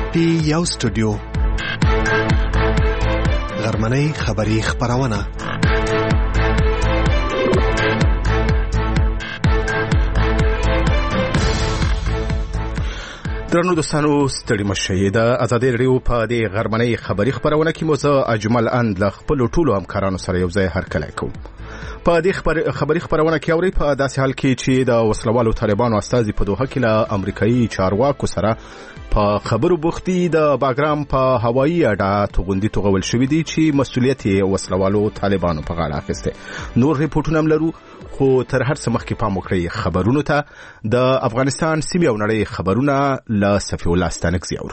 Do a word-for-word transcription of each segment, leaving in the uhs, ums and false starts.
پټي یو سټوډیو غرمنۍ خبری خبرونه درنو دوستانو ستړي مشه د ازادي رادیو په دې غرمنۍ خبری خبرونه کې مو زه اجمل اند ل خپل ټولو همکارانو سره یو ځای هرکلی کوم. په دې خبر خبری خبرونه کې اوري په داسې حال کې چې د وسلوالو طالبانو استازي په دوحه کې له امریکایي چارواکو سره په خبرو بوختي د باګرام په هوایي اډه توغندي توغول شوې دي چې مسؤلیت یې وسلوالو طالبانو په غاړه اخیسته. نور ریپورتونه هم لرو خو تر هر څه مخکې پام وکړئ خبرونو ته. د افغانستان سیمې او نړۍ خبرونه له صفي الله ستانکزي اورو.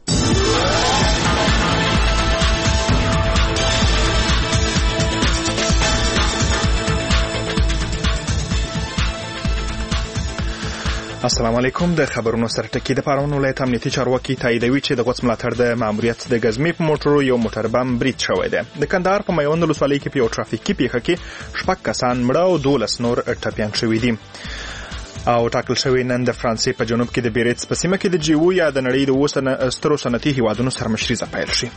السلام علیکم. د خبرونو سرټکی د پارون ولایت امنیتي چارواکي تاییدوي چې د غوڅ ملاتړ د ماموریت د غزمې په موټرو یو موټر بم برید شوی دی. د کندهار په میوند ولسوالۍ کې په یو ټرافیکي پیښه کې شپږ کسان مړه او دولس نور ټپیان شوي دي. او ټاکل شوی نن د فرانسې په جنوب کې د بیریټس په سیمه کې د جیو یا د نړۍ د اوسه سترو صنعتي هیوادونو سرمشریزه پیل شي.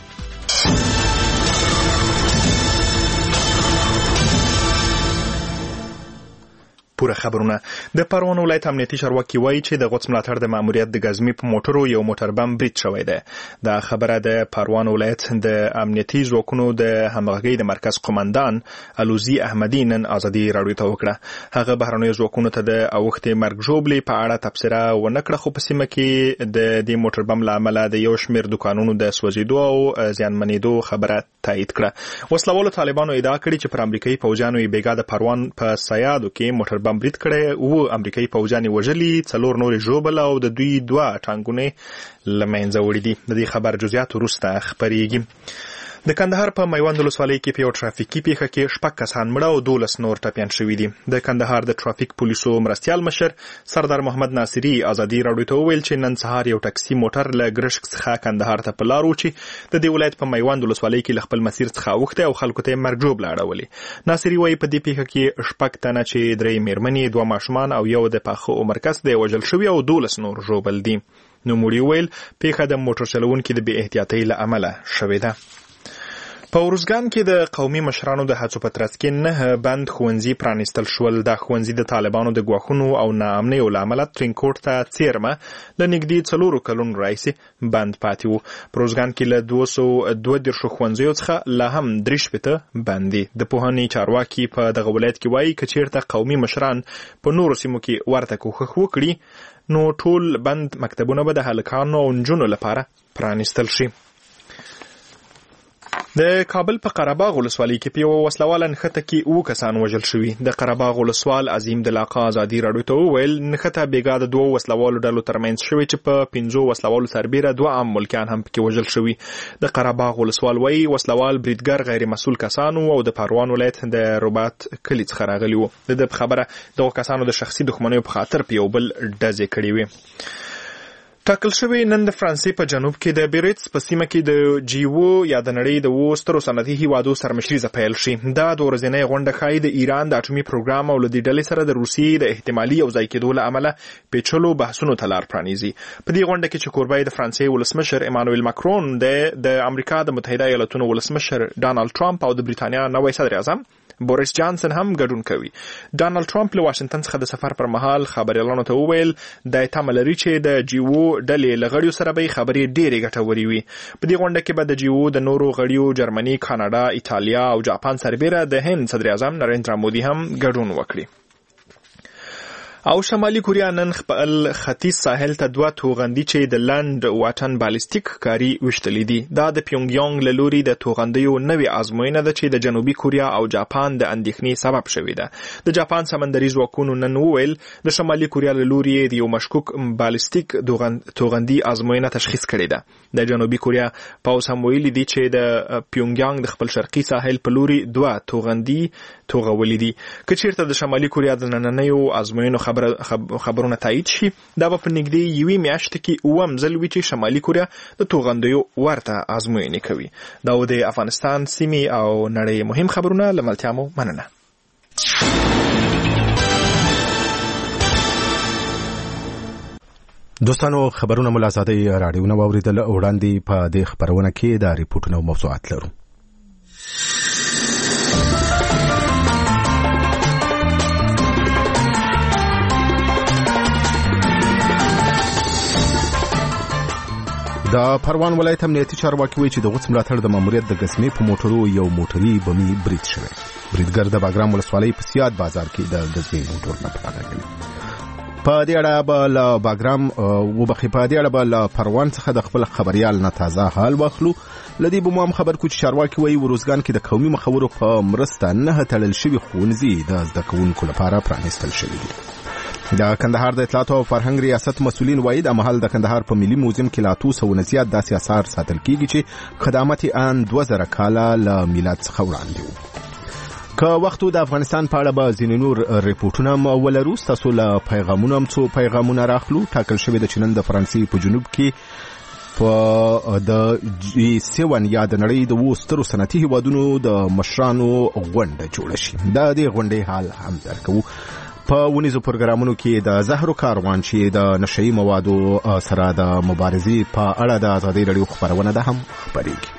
پوره خبرونه. د پروان ولایت امنیتي چارواکي وایي چې د غوڅ ملاتړ د ماموریت د غزمې په موټرو یو موټر بم برید شوی دی. دا خبره د پروان ولایت د امنیتي ځواکونو د همغږۍ د مرکز قومندان الوزي احمدي نن ازادي راډیو ته وکړه. هغه بهرنیو ځواکونو ته د اوښتې مرګ ژوبلې په اړه تبصره ونه کړه، خو په سیمه کې د دې موټر بم له امله د یو شمېر دوکانونو د سوځېدو او زیانمنېدو خبره تایید کړه. وسلوالو طالبانو ادعا کړې چې پر امریکایي پوځیانو یې بیګا د پروان په سیادو کې موټر بم برید کړی او امریکایي پوځیان وژلي، څلور نور ژوبل او د دوی دوه ټانګونه له منځه وړي دي. د دې خبر جزئیات وروسته خپریږي. د کندهار په میوند ولسوالۍ کې په یو ټرافیکي پیښه کې شپږ کسان مړه او دولس نور ټپیان شوي دي. د کندهار د ټرافیک پولیسو مرستیال مشر سردار محمد ناصري ازادي راډیو ته وویل چې نن سهار یو ټاکسي موټر له ګرشک څخه کندهار ته په لار و چې د دې ولایت په میوند ولسوالۍ کې له خپل مسیر څخه اوښته او خلکو ته مرګ ژوبله اړولې. ناصري وایي په دې پیښه کې شپږ تنه چې درې میرمنې، دوه ماشومان او یو د پاخه عمر کس دی وژل شوي او دولس نور ژوبل دي. نوموړي وویل پیښه د موټر چلوونکي د بې احتیاطۍ له امله شوې ده. په ارزګان کې د قومي مشرانو د هڅو په ترڅ کې نه بند ښوونځي پرانیستل شول. دا ښوونځي د طالبانو د ګواښونو او ناامنیو له امله ترینکوټ ته څیرمه له نږدې څلورو کلونو راهیسې بند پاتې وو. په ارزګان کې له دوه سوه دوه دېرشو ښوونځیو څخه لا هم درې شپېته بند دي. د پوهنې چارواکي په دغه ولایت کې وایي که چیرته قومي مشران په نورو سیمو کې ورته کوښښ وکړي نو ټول بند مکتبونه به د هلکانو او نجونو لپاره پرانیستل شي. د کابل په قرهباغ ولسوالۍ کې په یوه وسلواله نښته کې اووه کسان وژل شوي. د قرهباغ ولسوال عظیم دلاقا ازادي راډیو ته وویل نښته بېګا د دوو وسلوالو ډلو ترمنځ شوې چې په پنځو وسلوالو سربیره دوه عام ملکیان هم پکې وژل شوي. د قرهباغ ولسوال وایي وسلوال بریدګر غیر مسؤل کسانو او د پروان ولایت د رباط کلي څخه راغلي وو. د ده په خبره دغو کسانو د شخصي دښمنیو په خاطر په یو بل ډزې کړې وې. ټاکل شوی نن د فرانسې په جنوب کې د بیریټس په سیمه کې د جیو یا د نړۍ د اوو سترو صنعتي هیوادو سرمشریزه پیل شي. دا د ورځنۍ غونډه ښایي د ایران د اټومي پروګرام او له دې ډلې سره د روسیې د احتمالي یوځای کېدو له امله پیچلو بحثونو ته لار پرانیزي. په دې غونډه کې چې کوربه د فرانسې ولسمشر ایمانوئل ماکرون دی، د امریکا د متحده ایالاتونو ولسمشر ډانالډ ټرمپ او د بریتانیا نوی صدر اعظم بوریس جانسن هم ګډون کوي. ډانالډ ټرمپ له واشنگټن څخه د سفر پر مهال خبريالانو ته وویل د تمه لري چې د جیو ډلې له غړیو سره به خبرې ډېرې ګټورې وي. په دې غونډه کې به د جیو د نورو غړیو جرمني، کاناډا، ایټالیا او جاپان سربیره د هند صدر اعظم نریندرا مودي هم ګډون وکړي. او شمالي کوریا نن خپل ختیځ ساحل ته دوه توغندي چې د لند واټن بالستیک کاری وشتلې دي. دا د پیونګ یانګ له لوري د توغندیو نوې ازموینه ده چې د جنوبي کوریا او جاپان د اندېښنې سبب شوې ده. د جاپان سمندري ځواکونو نن وویل د شمالي کوریا له لوري د یو مشکوک بالستیک توغندي ازموینه تشخیص کړې ده. د جنوبي کوریا پوځ هم ویلي دي چې د پیونګ یانګ د خپل شرقي ساحل په لوري دوه توغندي توغولې دي. که چیرته د شمالي کوریا د نننیو ازموینو خبرونه تایید شي، دا به په نږدې یوې میاشتې کې اووم ځل وي چې شمالي کوریا د توغندیو ورته ازموینې کوي. دا د افغانستان سیمې او نړۍ مهم خبرونه. له ملتیا مو مننه. دوستانو خبرونه ملازادي رادیو نو اوریدل وړاندې په دې خبرونه کې د ریپورتونو موضوعات لرو. د پروان ولایت امنیتي چارواکي وایي چې د غوڅ ملاتړ د ماموریت د قسمې په موټرو یو موټري بمي برید شوی. بریدګر د باګرام ولسوالۍ په سیاد بازار کې د قسمې موټر نه پناه کړی. په دې اړه به له باګرام وبخې په دې اړه به له پروان څخه د خپل خبريال نه تازه حال واخلو. لدی به مو هم خبر کو چې چارواکي وایي وروزګان کې د قومي مخورو په مرسته نه تړل شوی ښوونځي د زده کوونکو لپاره پرانیستل شوي دي. د کندهار د اطلاعات او فرهنګ ریاست مسؤلین وایي د مهال د کندهار په ملي موزیم کې لا څو سوه زیات داسې آثار ساتل کیږي چې قدامت ان دوه زره کاله له میلاد څخه وړاندې وو. که وختو د افغانستان په اړه به ځینې نور ریپورټونه ولرو. تاسو له پیغامونو هم څو پیغامونه راخلو. ټاکل شوی د چنن د فرانسې په جنوب کې په د جی سیون یا د نړۍ د وو سترو صنعتي هیوادونو د مشرانو غونډه جوړه شي. د دې غونډې حال هم درکو. په ونیزو پروګرامونو کې د زهرو کاروان چې د نشئی موادو سره د مبارزې په اړه د ازادي رادیو خبرونه ده هم خبرېږي.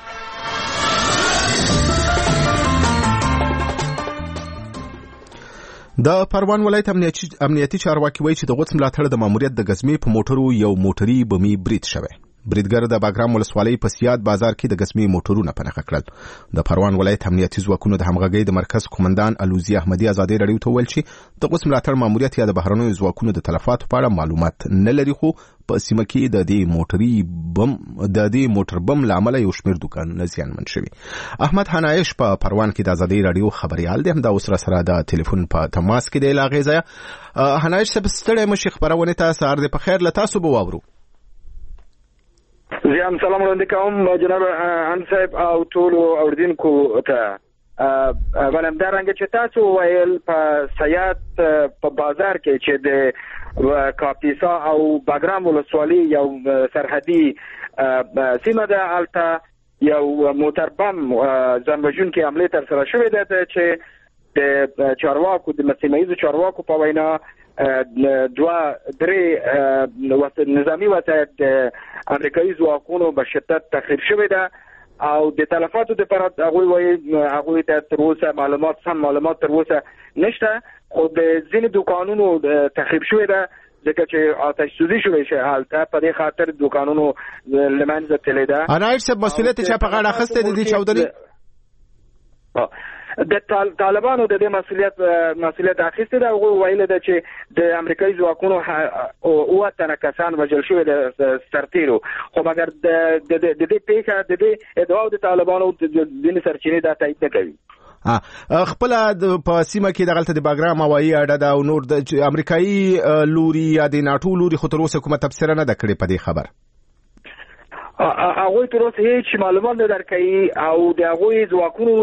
د پروان ولایت امنیتي چارواکي وایي چې د غوڅ ملاتړ د ماموریت د غزمې په موټرو یو موټري بمي برید شوی. بریدګر د باګرام ولسوالۍ په سیاد بازار کې د غزمې موټرونه پناه کړل. د پروان ولایت امنیتي ځواکونو د همغږۍ د مرکز قومندان الوزي احمدي ازادي رادیو ته ویل چې د غوڅ ملاتړ ماموریت یا د بهرنیو ځواکونو د تلفاتو په اړه معلومات نه لري، خو په سیمه کې د دې موټري بم د دې موټر بم لامل یو شمېر دکانونه زیانمن شوي. احمد حنایش په پروان کې د ازادي رادیو خبريال دی، هم د اوس سره د ټلیفون په تماس کې دی. لاغې ځای حنایش صاحب ستړی مشي خبرونه تاسو سره د په خیر لته تاسو به واورو. زیام سلام وړاندې کوم جناب ان صاحب او ټول اوردونکو ته. ولهم دا رنګ چې تاسو ویل په سیاد په بازار کې چې د کاپیسا او باګرام ولسوالۍ یو سرحدي سیمه ده، هلته یو موټر بم ځانوژونکې حملې ترسره شوې ده چې د چارواکو د سیمه ییزو چارواکو په وینا دوه درې نظامی وسایل د امریکایي ځواکونو په شدت تخریب شوی ده او د تلفاتو لپاره هغوی وایي هغوی ته تر اوسه معلومات سم معلومات تر اوسه نشته، خو د ځینې دوکانونو تخریب شوی ده ځکه چې آتش سوزي شوی شي. هلته په دې خاطر دوکانونو له منځه تللی ده. انایت صاحب مسؤلیت چا په غاړه اخیستی د دې چاودنې؟ د طالبانو د دې مسؤلیت مسؤلیت اخیسته ده. هغوی ویل ده چې د امریکایي ځواکونو اوه تنه کسان وژل شوي د سرتیرو، خو مګر د دې پیښه د دې ادعاو د طالبانو د ځینې سرچینې دا تایید نه کوي. خپل په سیمه کې دغلته د باګرام هوایي اډه ده او نور د امریکایي لوري یا د ناټو لوري خو تر اوسه کومه تبصره نه ده کړې په دې خبر. هغوی تر اوسه هیڅ معلومات نه درکوي او د هغوی ځواکونو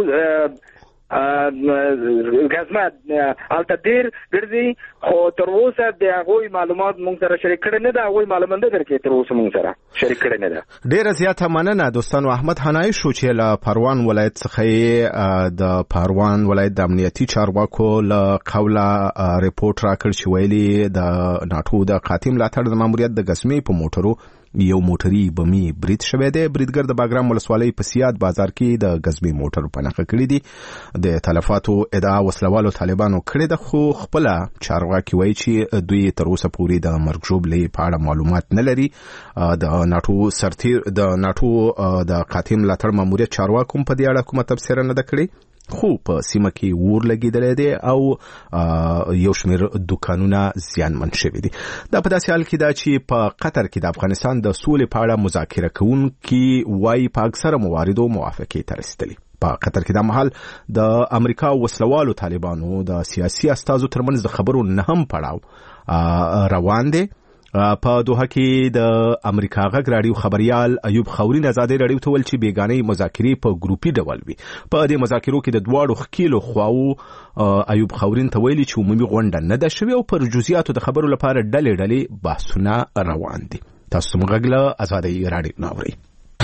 غزمت البته ډیر ګرځي، خو تر اوسه د هغوی معلومات موږ سره شریک کړي نه ده. هغوی معلومات نه درکوي تر اوسه موږ سره شریک کړي نه ده. ډیره زیاته مننه دوستانو. احمد حنایش شو چې له پروان ولایت څخه د پروان ولایت د امنیتي چارواکو له قوله ریپورت راکړ چې ویلي د ناټو د قاتم ملاتړ د ماموریت د قسمې په موټرو یو موټري بمي برید شوی دی. بریدګر د باګرام ولسوالۍ په سیاد بازار کې د غزمې موټر پناه کړی دی. د تلفاتو ادعا وسلوالو طالبانو کړی ده، خو خپل چارواکي وایي چې دوی تر اوسه پورې د مرګ ژوبلې په اړه معلومات نه لري. د ناټو سرتیر د ناټو د قاتم ملاتړ ماموریت چارواکو په دې اړه کومه تبصره نه ده کړې، خو په سیمه کې ور لګیدلې دي او یو شمېر دکانونه زیانمن شوي دي. دا په داسې حال کې ده چې په قطر کې د افغانستان د سولې په اړه مذاکره کوونکي وایي په اکثره مواردو موافقې ته رسیدلي. په قطر کې د مهال د امریکا وسلوالو طالبانو د سیاسي استازو ترمنځ د خبرو نه هم پړاو روان دي. په دوحه کې د امریکا غږ رادیو خبريال ایوب خورین ازادي رادیو ته ویل چې بیګانې مذاکرې په ګروپي ډول وي. په دې مذاکرو کې د دواړو خکیلو خواو ایوب خورین ته ویلي چې عمومي غونډه نه ده شوې او پر جزئیاتو د خبرو لپاره ډلې ډلې بحثونه روان دي. تاسو موږ غږ له ازادي رادیو ناوړئ.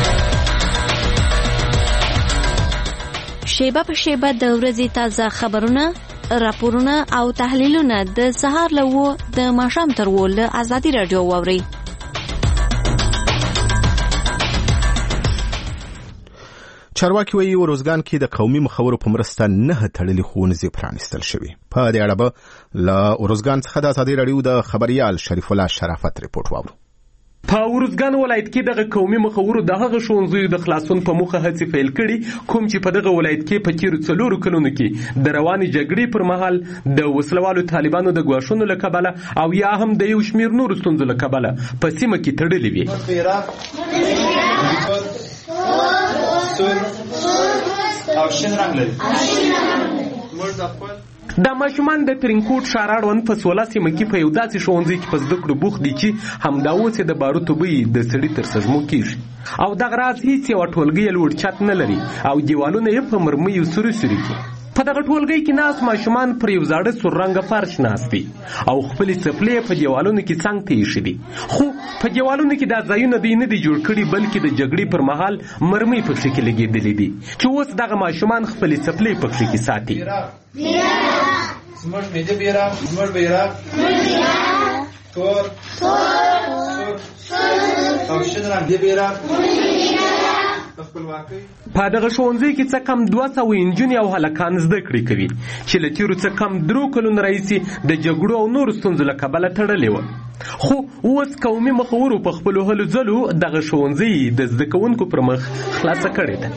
شیبه په شیبه د ورځې تازه خبرونه، راپورونه او تحلیلونه د سهار له وو د ماښام تر وو له ازادي رادیو واوري. چارواکي وایي ورزګان کې د قومي مخورو په مرسته نه تړلي ښوونځي پرانیستل شوي. په دې اړه به له ورزګان څخه د ازادي راډیو د خبريال شریف الله شرافت ریپورت واورو. په ورزګان ولایت کې دغه قومي مخورو د هغه ښوونځیو د خلاصون په موخه هڅې پیل کړي کوم چې په دغه ولایت کې په تیرو څلورو کلونو کې د روانې جګړې پر مهال د وسلوالو طالبانو د ګواښونو له کبله او یا هم د یو شمېر نورو ستونزو له کبله په سیمه کې تړلې وي. دا ماشومان د ترینکوټ ښار اړوند په سولا سیمه کې په یو داسې ښوونځي کې په زده کړو بوخت دي چې همدا اوس یې د باروتو بوی د سړي تر سږمو کېږي او دغه راز هیڅ یوه ټولګۍ یې لوړ چت نه لري او دیوالونه یې په مرمیو سوري سوري کې. په دغه ټولګۍ کې ناست ماشومان پر یو زاړه سور رنګه فرش ناست دي او خپلې څپلۍ په دیوالونو کې څنګ ته ایښي دي. خو په دیوالونو کې دا ځایونه دوی نه دي جوړ کړي بلکې د جګړې پر مهال مرمۍ پکښې کې لګېدلې دي چې اوس دغه ماشومان خپلې څپلۍ پکښې کې ساتي. زموږ ملي بیرغ زموږ بیرغ تور او شین رنګ دی بیرغ. په دغه ښوونځي کې څه کم دوه سوه نجونې او هلکان زده کړې کوي چې له تېرو څه کم درو کلونو راهیسې د جګړو او نورو ستونزو له کبله تړلې وه. خو اوس قومي مخورو په خپلو هلو ځلو دغه ښوونځي د زده کوونکو پر مخ خلاصه کړې ده.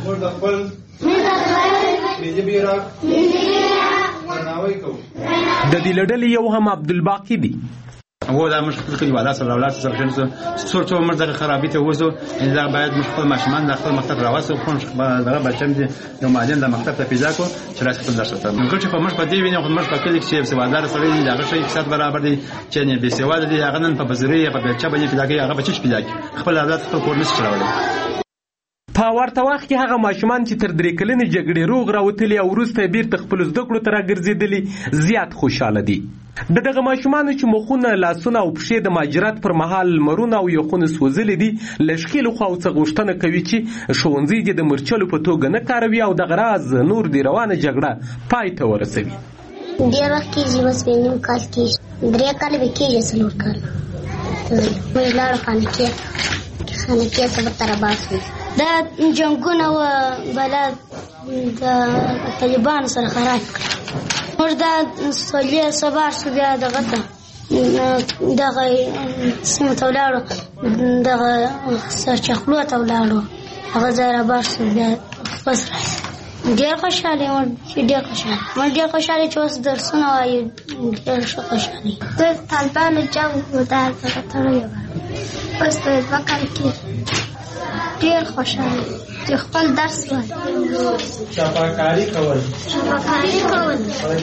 د دې له ډلې یو هم عبدالباقي دی. هو دا موږ خپل کلیوالات سره ولاړ سره شنو څور څو موږ دغه خرابې ته وځو ان دا باید موږ خپل ماشومان د خپل مکتب راوځو خو دغه بچم دي یو معلم د مکتب ته پیدا کو چې راځي خپل درس ته موږ چې په موږ په دې ویني خو موږ په کلی کې سوادار سره دي دغه شی اقتصاد برابر دي چې نه به سواد دي هغه نن په بزري په بچا باندې پیدا کوي هغه بچی پیدا کوي خپل اولاد خپل کور نشي چلولای. په ورته وخت کې هغه ماشومان چې تر درې کلنې جګړې روغ راوتلي او وروسته بیرته خپلو زده کړو ته راګرځېدلي زیات خوشحاله دي. د دغه ماشومانو چې مخونه لاسونه او پښې د مهاجرت پر مهال لمرونه او یخونه سوځلي دي له ښکېلو خواو څخه غوښتنه کوي چې ښوونځي دې د مرچلو په توګه نه کاروي او دغه راز نور دې روانه جګړه پای ته ورسوي. ډېر وخت کېږي بس بې نیم کال کېږي درې کاله به کېږي څلور کاله موږ لاړو خانقې خانقې ته به ترباس وي. دا جنګونه و بلا د طالبانو سره خراب کړي موږ دا سولې سبا شو بیا دغه ته دغه سیمې ته ولاړو دغه سرچخلو ته ولاړو هغه ځای راباس شو بیا بس راشي. ډېر خوشحاله یم چې ډېر خوشحاله موږ ډېر خوشحاله چې اوس درسونه وایو ډېر ښه خوشحاله د طالبانو جنګ و دا دغه تړلی وه اوس د دوه کاله کېږي ډېر خوشحاله چې خپل درس وایي شفاکاري کول شفاکاري کول.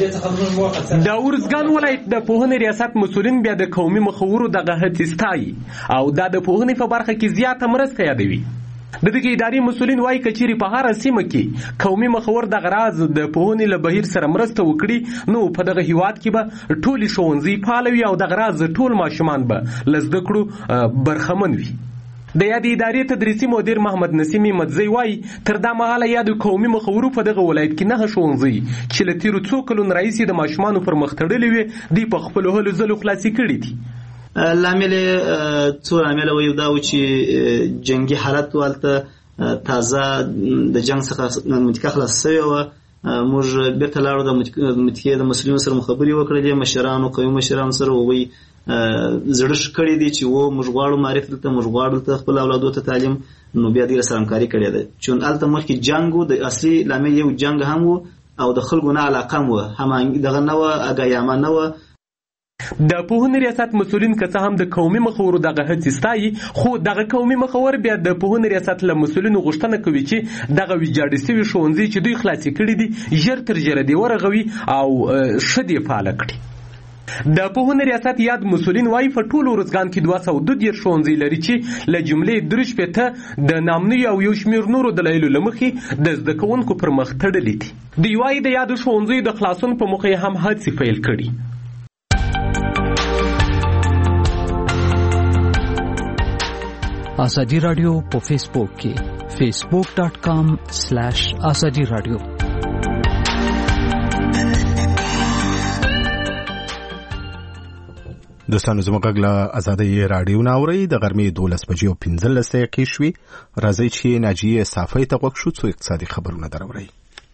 د ورزګان ولایت د پوهنې ریاست مسؤلین بیا د قومي مخورو دغه هڅې ستایي او دا د پوهنې په برخه کې زیاته مرسته یادوي. د دغه ادارې مسؤلین وایي که چیرې په هره سیمه کې قومي مخور دغه راز د پوهنې له بهیر سره مرسته وکړي نو په دغه هیواد کې به ټولې ښوونځي فعال وي او دغه راز ټول ماشومان به له زده کړو برخمن وي. د یادې ادارې تدریسي مدیر محمد نسیم مدزی وایي تر دا مهاله یادو قومي مخورو په دغه ولایت کې نه ښوونځي چې له تېرو څو کلونو راهیسې د ماشومانو پر مخ تړلي وي دوی په خپلو هلو ځلو خلاصې کړي دي. لامل څو لامل و یو دا و چې جنگي حالت والته تازه د جنگ څخه متکه خلاص شوی و موږ بیرته لاړو د متکې د مسؤلینو سره خبرې وکړلې مشرانو قومي مشرانو سره ووایي زړه کړی دی چې و موږ غواړو معرف دلته موږ غواړو دلته خپل اولادو ته تعلیم نو بیا دې سره همکاري کړې ده چې هلته مخکې جنګ و د اصلي لامل یو جنګ هم و او د خلکو نه علاقه هم و هم دغه نه وه اګایامه نه وه. د پوهنې ریاست مسؤلین که څه هم د قومي مخورو دغه هڅې ستایي خو دغه قومي مخور بیا د پوهنې ریاست له مسؤلینو غوښتنه کوي چې دغه ویجاړې سوي ښوونځي چې دوی خلاصې کړي دي ژر تر ژره دې ورغوي او ښه دې فعاله کړي. د پوهنې ریاست یاد مسؤلین وایي په ټول ورزګان کې دوه سوه دوه دېرش ښوونځي لري چې له جملې درې شپېته د نامنیو او یو شمېر نورو دلایلو له مخې د زده کوونکو پر مخ تړلي دي. دوی وایي د یادو ښوونځیو د خلاصون په موخه یې هم هڅې پیل کړي. آزادی رادیو په فیسبوک کې فیسبوک ډاٹ کام سلیش آزادی رادیو. دوستانو زموږ غږ له ازادۍ راډیو نه اورئ د غرمې دولس بجې او پنځلس دقیقې شوې. راځئ چې ناجیې صافۍ ته غوږ شو څو اقتصادي خبرونه دراورئ.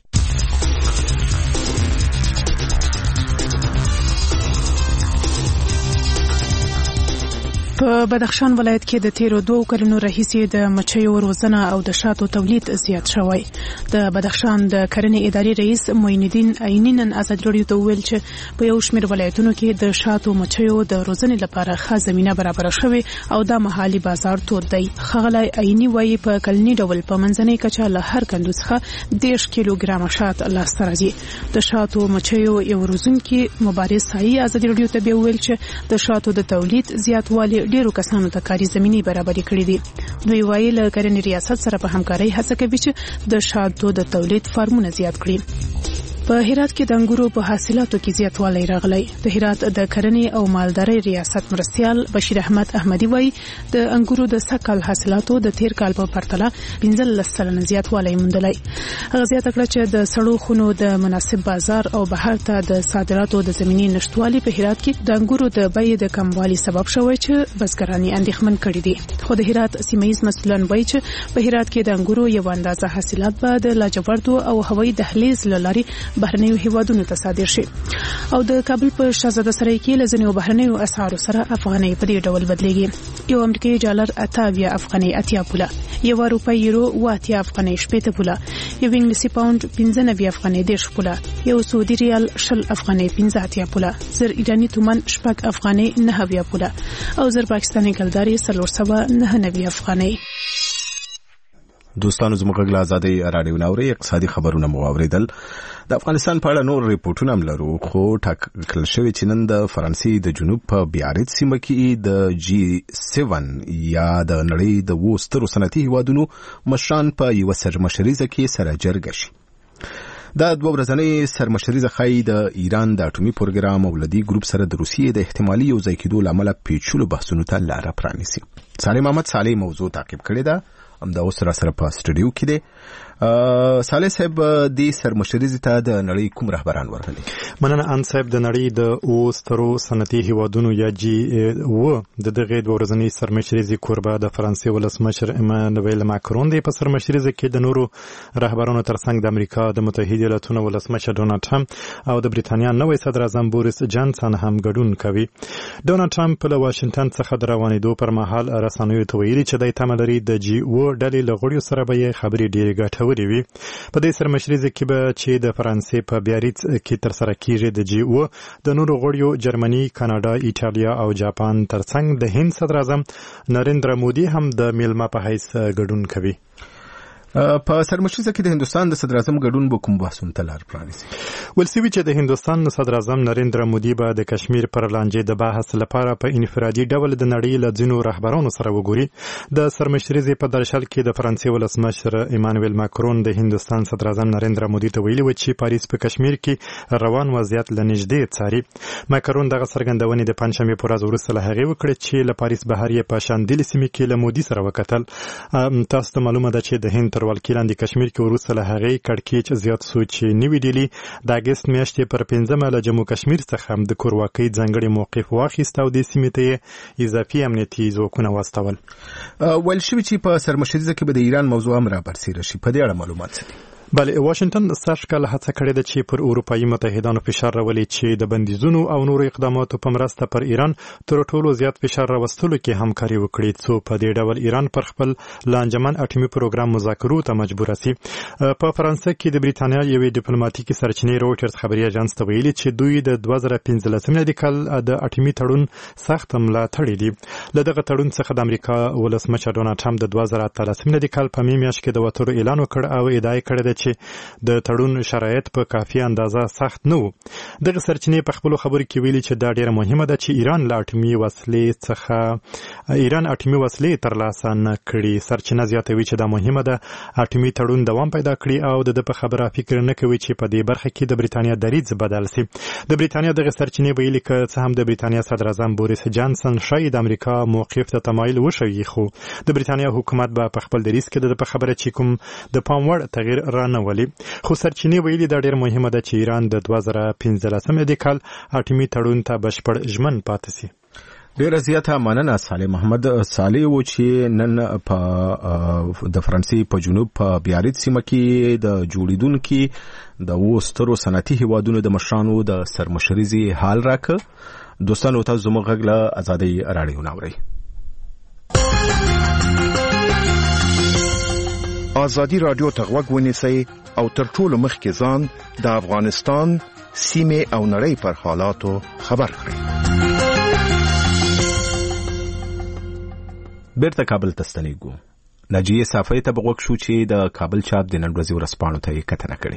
په بدخشان ولایت کې د تیرو دوو کلونو راهیسې د مچیو روزنه او د شاتو تولید زیات شوی. د بدخشان د کرنې ادارې رئیس معین الدین عینی نن ازادي راډیو ته وویل چې په یو شمېر ولایتونو کې د شاتو مچیو د روزنې لپاره ښه زمینه برابره شوې او دا محلي بازار تود دی. ښاغلی عینی وایي په کلني ډول په منځنۍ کچه له هر کندو څخه دېرش کیلوګرامه شات لاسته راځي. د شاتو مچیو یو روزونکي مبارز سایي ازادي راډیو ته بیا وویل چې د شاتو د تولید زیاتوالی ډیرو کسانو ته کاري زمینې برابرې کړې دي. دوی وایي له کرنې ریاست سره په همکارۍ هڅه کوي چې د شاتو د تولید فارمونه زیات کړي. په هرات کې د انګورو په حاصلاتو کې زیاتوالی راغلی. د هرات د کرنې او مالدارۍ ریاست مرستیال بشیر احمد احمدي وایي د انګورو د سږکال حاصلاتو د تیر کال په پرتله پنځلس سلنه زیاتوالی موندلی. هغه زیاته کړه چې د سړو خونو د مناسب بازار او بهر ته د صادراتو د زمینې نشټوالي په هرات کې د انګورو د بیې د کموالي سبب شوی چې بزګران یې اندېښمن کړي دي. خو د هرات سیمه ییز مسؤلان وایي چې په هرات کې د انګورو یو اندازه حاصلات به د لاجوردو او هوایي دهلیز له لارې بهرنیو هیوادونو ته صادر شي. او د کابل په شاهزاده سرای کې له ځینو بهرنیو اسعارو سره افغانۍ په دې ډول بدلېږي. یو امریکایي ډالر اتاویا افغانۍ اتیا پوله، یو روپۍ یورو واتیا افغانۍ شپېته پوله، یو انګلیسي پاوند پنځه نوي افغانۍ دېرش پوله، یو سعودي ریال شل افغانۍ پنځه اتیا پوله، زر ایراني تومان شپږ افغانۍ نهه اویا پوله او زر پاکستاني کلداري څلور سوه نهه نوي افغانۍ. دوستانو زموږ غږ له ازادۍ راډیو نه اورئ. اقتصادي خبرونه مو واورېدل. د افغانستان په اړه نور ریپورټونه هم لرو، خو ټاکل شوی چې نن د فرانسې د جنوب په بیاریټ سیمه کې د جی سیون یا د نړۍ د اوو سترو صنعتي هیوادونو مشران په یوه سرمشریزه کې سره جرګه شي. دا دوه ورځنۍ سرمشریزه ښایي د ایران د اټومي پروګرام او له دې ګروپ سره د روسیې د احتمالي یوځای کېدو له امله پیچلو بحثونو ته لاره پرانیسي. صالح محمد صالح موضوع تعقیب کړې ده، همدا اوس را سره په سټوډیو کې دی. صالح صاحب دې سرمشریزې ته د نړۍ کوم رهبران ورغلي؟ مننه ان صاحب. د نړۍ د اوو سترو صنعتي هیوادونو یا جی اوه د دغه دوه ورځنۍ سرمشریزې کوربه د فرانسې ولسمشر ایمانوئل ماکرون دی. په سرمشریزه کې د نورو رهبرانو ترڅنګ د امریکا د متحده ایالاتونو ولسمشر ډونالډ ټرمپ او د بریتانیا نوی صدر اعظم بوریس جانسن هم ګډون کوي. ډونالډ ټرمپ له واشنگټن څخه د روانېدو پر مهال رسنیو ته ویلي چې د تمه لري د جی اوه ډلې له غړیو سره به یې خبرې ډېرې ګټورې وي. په دې سرمشریزه کې به چې د فرانسې په بیاریټ کې تر سره کیږي د جی اوه د نورو غړیو جرمني، کاناډا، ایټالیا او جاپان ترڅنګ د هند صدر اعظم نریندرا مودي هم د میلمه په حیث ګډون کوي. په سرمشریزه کې د هندستان د صدر اعظم ګډون به کوم بحثونو ته لار پرانیسي؟ ویل شوي چې د هندستان صدر اعظم نریندرا مودي به د کشمیر پر لانجې د بحث لپاره په انفرادي ډول د نړۍ له ځینو رهبرانو سره وګوري. د سرمشریزې په درشل کې د فرانسې ولسمشر ایمانوئل ماکرون د هندستان صدر اعظم نریندرا مودي ته ویلي و چې پاریس په کشمیر کې روان وضعیت له نږدې څاري. ماکرون دغه څرګندونې د پنجشنبې په ورځ وروسته له هغې وکړې چې له پاریس بهر یې په شاندلې سیمې کې له مودي سره وکتل. تاسو ته معلومه ده چې د هند تر ولکې لاندې کشمیر کې وروسته له هغې کړکېچ زیات شو چې نوي ډیلي د اګست میاشتې پر پنځمه له جمو کشمیر څخه د کورواکۍ ځانګړی موقف واخیست او دې سیمې ته یې اضافي امنیتي ځواکونه واستول. ویل شوي چې په سرمشریزه کې به د ایران موضوع هم رابرسېره شي. په دې اړه معلومات څه دي؟ بله، واشنگټن سږکال هڅه کړې ده چې پر اروپایي متحدانو فشار راولي چې د بندیزونو او نورو اقداماتو په مرسته پر ایران تر ټولو زیات فشار راوستلو کې همکاري وکړي، څو په دې ډول ایران پر خپل لانجمن اټومي پروګرام مذاکرو ته مجبوره سي. په فرانسه کې د بریتانیا یوې ډیپلوماټیکي سرچینې رویټرز خبري اژانس ته ویلي چې دوی د دوه زره پنځلسم میلادي کال د اټومي تړون سخت ملاتړي دي. له دغه تړون څخه د امریکا ولسمشر ډونالډ ټرمپ د دوه زره اتلسم میلادي کال په می میاشت کې د وتلو اعلان وکړ او ادعا یې کړې ده چې د تړون شرایط په کافي اندازه سخت نه وو. دغه سرچینې په خپلو خبرو کې ویلي چې دا ډیره مهمه ده چې ایران له اټومي وسلې څخه ایران اټومي وسلې ترلاسه نه کړي. سرچینه زیاتوي چې دا مهمه ده اټومي تړون دوام پیدا کړي او د په خبره فکر نه کوي چې په دې برخه کې د بریتانیا دریځ بدل شي. د بریتانیا دغه سرچینې ویلي که څه هم د بریتانیا صدر اعظم بوریس جانسن شاید امریکا موقف ته تمایل وښیي، خو د بریتانیا حکومت به په خپل دریځ کې د په خبره چې کوم د پام وړ تغییر رانه ولي. خو سرچینې ویلي دا ډېر مهمه ده چې ایران د دوه زره پنځلسم میلادي کال اټومي تړون ته بشپړ ژمن پاتې شي. ډیره زیاته مننه صالح محمد صالح و چې نن په د فرانسې په جنوب په بیاریت سیمه کې د جوړیدونکو د وسترو صنعتي هیوادونو د مشرانو د سرمشريزي حال راکړ. دوستانو تاسو زموږ غږ له ازادي رادیو ناوړئ. ازادي رادیو ته غوږ ونیسئ او تر ټولو مخکې ځان د افغانستان سیمه او نړۍ پر حالاتو خبر کړئ. بیرته کابل ته ستنېږو. ناجیه صافی ته بغوږ شو چې د کابل چاپ د نن ورځې ورځپاڼو ته یې کتنه کړې.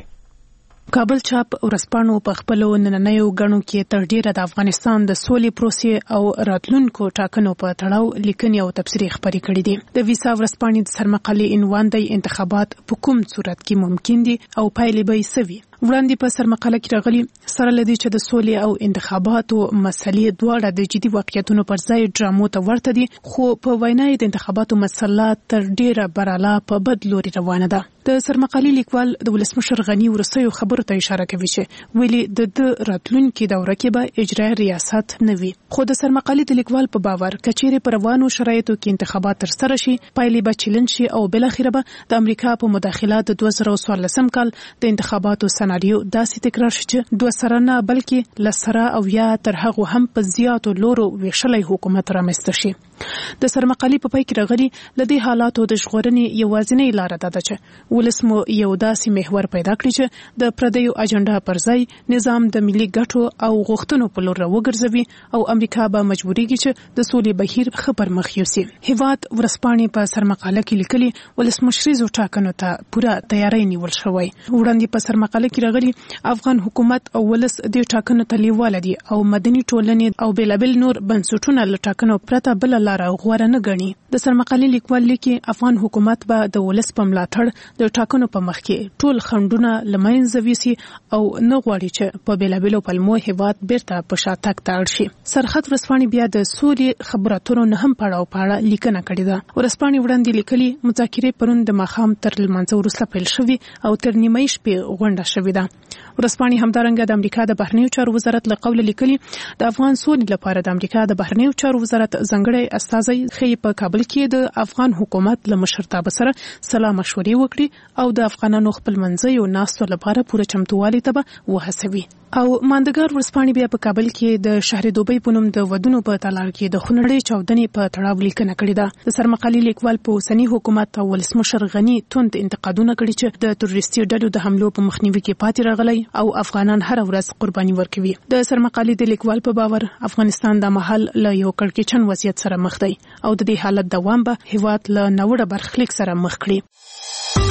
کابل چاپ ورځپاڼو په خپلو نننیو غڼو کې تر ډیره د افغانستان د سولې پروسې او راتلونکو ټاکنو په تړاو لیکنې او تبصرې خپرې کړې دي. د ویسا ورځپاڼې د سرمقالې عنوان دی انتخابات په کوم صورت کې ممکن دي او پایلې به یې څه وي. وړاندې په سرمقاله کې راغلي سره لدی چې د سولې او انتخاباتو مسلې دواړه د جدي واقعیتونو پر ځای ډرامو ته ورته دي، خو په وینا د انتخاباتو مسله تر ډیره براله په بد لوري روانه ده. د سرمقالې لیکوال د ولسمشر غنی ورسېو خبرو ته اشاره کوي چې ویلي د راتلونکي دوره کې به اجرایي ریاست نه وي، خو د سرمقالې د لیکوال په باور کچېرې پر روانو شرایطو کې انتخابات تر سره شي پایلې به چیلنج شي او بل اخر به د امریکا په مداخلات د دوه زره څوارلسم کال د انتخاباتو سناریو داسې تکرار شي چې دوه سره نه بلکې لسره او یا تر هغه هم په زیاتو لورو ویشلای حکومت رامنځته شي. د سرمقالې په پای کې راغلي لدې حالاتو د ژغورنې یوازینۍ لار ده چې ولس مو یو داسې محور پیدا کړي چې د پردیو اجنډا پر ځای نظام د ملي ګټو او غوښتنو په لور راوګرځوي او امریکا به مجبورېږي چې د سولې بهیر ښه پر مخ یوسي. هیواد ورځپاڼې په سرمقاله کې لیکلي ولسمشریزو ټاکنو ته پوره تیاری نیول شوی. وړاندې په سرمقاله کې راغلي افغان حکومت او ولس د ټاکنو ته لیواله دي او مدني ټولنې او بېلابېل نور بنسټونه له ټاکنو پرته بل لاره غوره نه ګڼي. د سرمقالې لیکوال لیکي افغان حکومت به د ولس په ملاتړ د ټاکنو په مخ کې ټول خنډونه له منځه ویسي او نه غواړي چې په بېلابېلو پلمو هیواد بیرته په شاتګ ته اړ شي. سرحد ورځپاڼې بیا د سولې خبرو اترو نه هم پړاو پاړه لیکنه کړې ده. ورځپاڼې وړاندې لیکلي مذاکرې پرون د ماښام تر لمانځه وروسته پیل شوي او تر نیمې شپې غونډه شوې ده. ورځپاڼې همدارنګه د امریکا د بهرنیو چارو وزارت له قوله لیکلي د افغان سولې لپاره د امریکا د بهرنیو چارو وزارت ځانګړی استازی خې په کابل کې د افغان حکومت له مشرتابه سره سلا مشورې وکړي او د افغانانو خپل منځي او ناستو لپاره پوره چمتووالي ته وهڅوي. او ماندګار ورځپاڼې بیا په کابل کې د شهر دوبۍ په نوم د ودونو په تالار کې د خونړۍ چاودنې په تړاو لیکنه کړې ده. د سرمقالې لیکوال په اوسني حکومت او ولسمشر غنی توند انتقادونه کړي چې د تروریستي ډلو د حملو په مخنیوي کې پاتې راغلي او افغانان هر ورځ قرباني ورکوي. د سرمقالې د لیکوال په باور افغانستان د محل له یو کړکېچن وضعیت سره مخ دی او د دې حالت دوام به هیواد له نوړه برخلیک سره مخ کړي.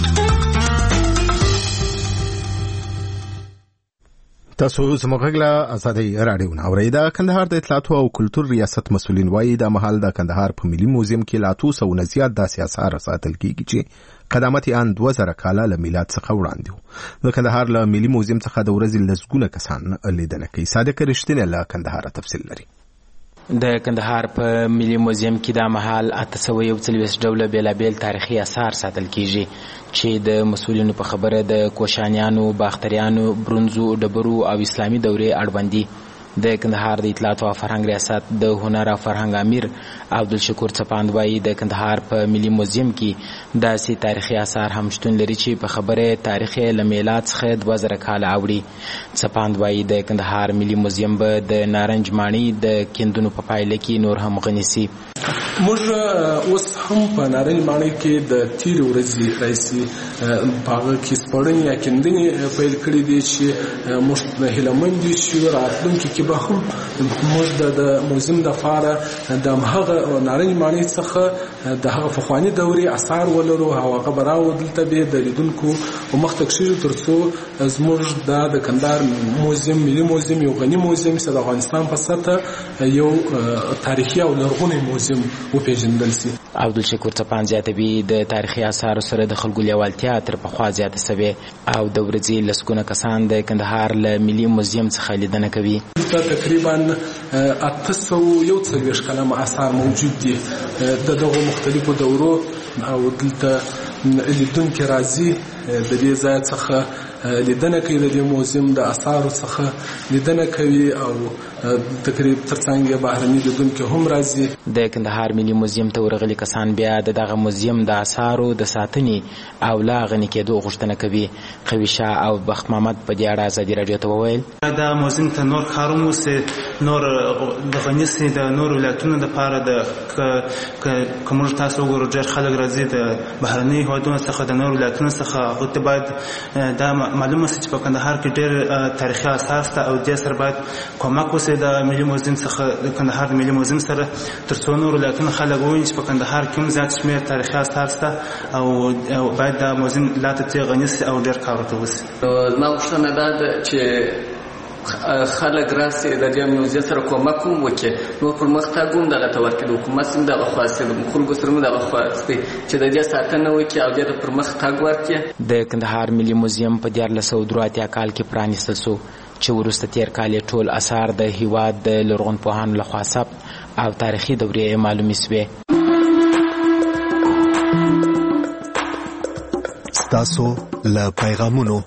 تاسو زموږ غږ له ازادي رادیو ناوړئ. د کندهار د اطلاعاتو او کلتور ریاست مسؤلین وایي د مهال د کندهار په ملي موزیم کې لا اتو سوه نه زیات داسې اثار ساتل کیږي چې قدامت یې ان دوه زره کاله له میلاد څخه وړاندې و. د کندهار له ملي موزیم څخه د ورځې لسګونه کسان لیدنه کوي. صادق رښتینی له کندهار تفصیل لري. د کندهار په ملي موزیم کې د مهال اته سوه یو څلوېښت ډوله بېلابېل تاریخي اثار ساتل کیږي چې د مسؤلینو په خبره د کوشانیانو، باختریانو، برونزو، ډبرو او اسلامي دورې اړوند دي. د کندهار د اطلاعاتو او فرهنګ ریاست د هنر او فرهنګ امیر عبدالشکور څپاند وایي د کندهار په ملي موزیم کې داسې تاریخي اثار هم شتون لري چې په خبره تاریخ له میلاد څخه دوه زره کاله اوړي. څپاند وایي د کندهار ملي موزیم به د نارنج ماڼۍ د کیندونو په پایله کې نور هم غني سي. موږ اوس هم په نارنج ماڼۍ کې د تیرې ورځې راهیسې په هغه کې سپړنې یا کیندنې پیل کړي دي چې موږ هیلهمند یو چې راتلونکي کې به هم موږ د موزیم دپاره د هغه نارنج ماڼۍ څخه د هغه پخواني دورې اثار ولرو او هغه به راوړو دلته به د لیدونکو په مخ ته کښېږدو تر څو زموږ دا د کندهار موزیم ملي موزیم یو غني موزیم چې د افغانستان په سطحه یو تاریخي او لرغونی موزیم وپېژندل سي. عبدالشکور څپاند زیاتوي د تاریخي اثارو سره د خلکو لیوالتیا تر پخوا زیاته سوې او د ورځې لسګونه کسان د کندهار له ملي موزیم څخه لیدنه کوي. تقریبا اته سوه یو څلوېښت کلمه اثار موجود دي د دغو مختلفو دورو او دلته لیدونکي راځي د دې ځای څخه لیدنه کوي د دې موزیم د اثارو څخه لیدنه کوي او تقریبا ترڅنګ بهرني لیدونکي هم راځي. د کندهار ملي موزیم ته ورغلي کسان بیا دغه موزیم د اثارو د ساتنې او لا غني کېدو غوښتنه کوي. قوي شاه او بخت محمد په دې اړه ازادي راډیو ته وویل دا موزیم ته نور کارونه سي نور د غنیسي د نور ولایتونو د پاره د کوم تاسو وګورئ ډېر خلک راځي د بهرني هیوادونو څخه د نور ولایتونو څخه او باید دا معلومه سي چې په کندهار کې ډېر تاریخي اثار شته او د سر باید کومک وسي د ملي موزیم څخه د کندهار د ملي موزیم سره تر څو نور ولایتونو خلک وویني چې په کندهار کې هم زیات شمېر تاریخي اثار شته او باید دا موزیم لا ته غني سي او ډېر کار ورته وسي. ما غوښتنه دا ده چې خلک راسي د دې موزیم سره کومک وکړي نو پرمختګ هم دغه ته ورکړي حکومت هم دغه خواسته د خلکو سره هم دغه خواسته چې د دې ساتنه وکړي او د پرمختګ ورکړي. د کندهار ملي موزیم په دیارلس سوه درې اتیا کال کې پرانیستل شو چې وروسته تیر کال ټول اثار د هیواد د لرغونپوهانو لخوا ثبت او تاریخي دورې معلومې شوې. ستاسو له پیغامونو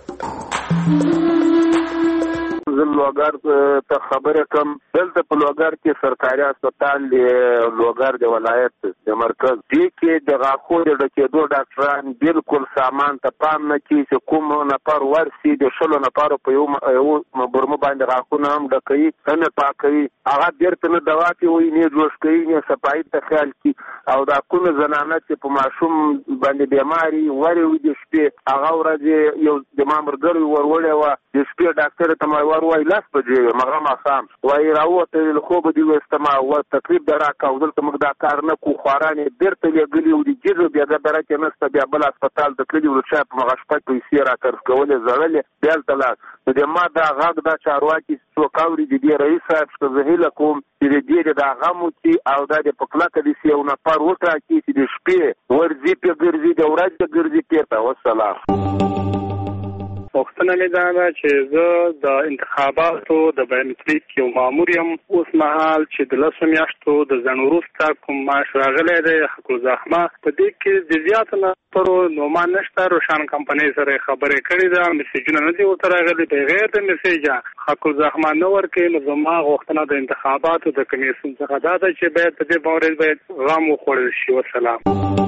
لوګر ته خبره کوم دلته په لوګر کې سرکاري هسپتال دی لوګر د ولایت د مرکز دی کې د غاښو د ډکېدو ډاکټران بالکل سامان ته پام نه کوي چې کوم نفر ورسي د شلو نفرو په یو برمه باندې غاښونه هم ډکوي نه پاکوي هغه بیرته نه دوا کوي نه جوش کوي نه صفایي ته خیال کوي او دا کومه زنانه چې په ماشوم باندې بیماري وري وي د شپې هغه ورځ یو د مامورګر ورولې و د شپې ډاکټر ته ما ور وای لاس بجې مغه ما خام وای راوته له خوب دی واستما او تقریبا درا کاودل ته مقدا کار نه کو خورانه بیرته لګلی و دي چې بیا د درکه نسته بیا بل هسپتال د کلی ورچا په مغه شپه پیسې را کړ کولې زړلې بیل تلا د ما دا غاګ دا چارواکي څوکاوري دي رئیس صاحب څه زهیله کوم چې دې دا غمو چې او دا د پکلاکه دي سیو نه پر وټا کې چې د شپې ورځي په ګرځي د ورځې ګرځي پیته والسلام. وختونه مې دا ده چې زه د انتخاباتو د بایومتریک یو مامور یم اوس مهال چې د لسو میاشتو د ځنډ وروسته کوم معاش راغلی دی حق الزحمه په دې کې د زیاتو نفرو نومان نشته روشن کمپنۍ سره خبرې کړې ده میسیجونه نه دي ورته راغلي بغیر د میسیجه حق الزحمه نه ورکوي نو زما غوښتنه د انتخاباتو د کمیسیون څخه دا ده چې باید په دې مورد باید غم وخوړل شي. والسلام.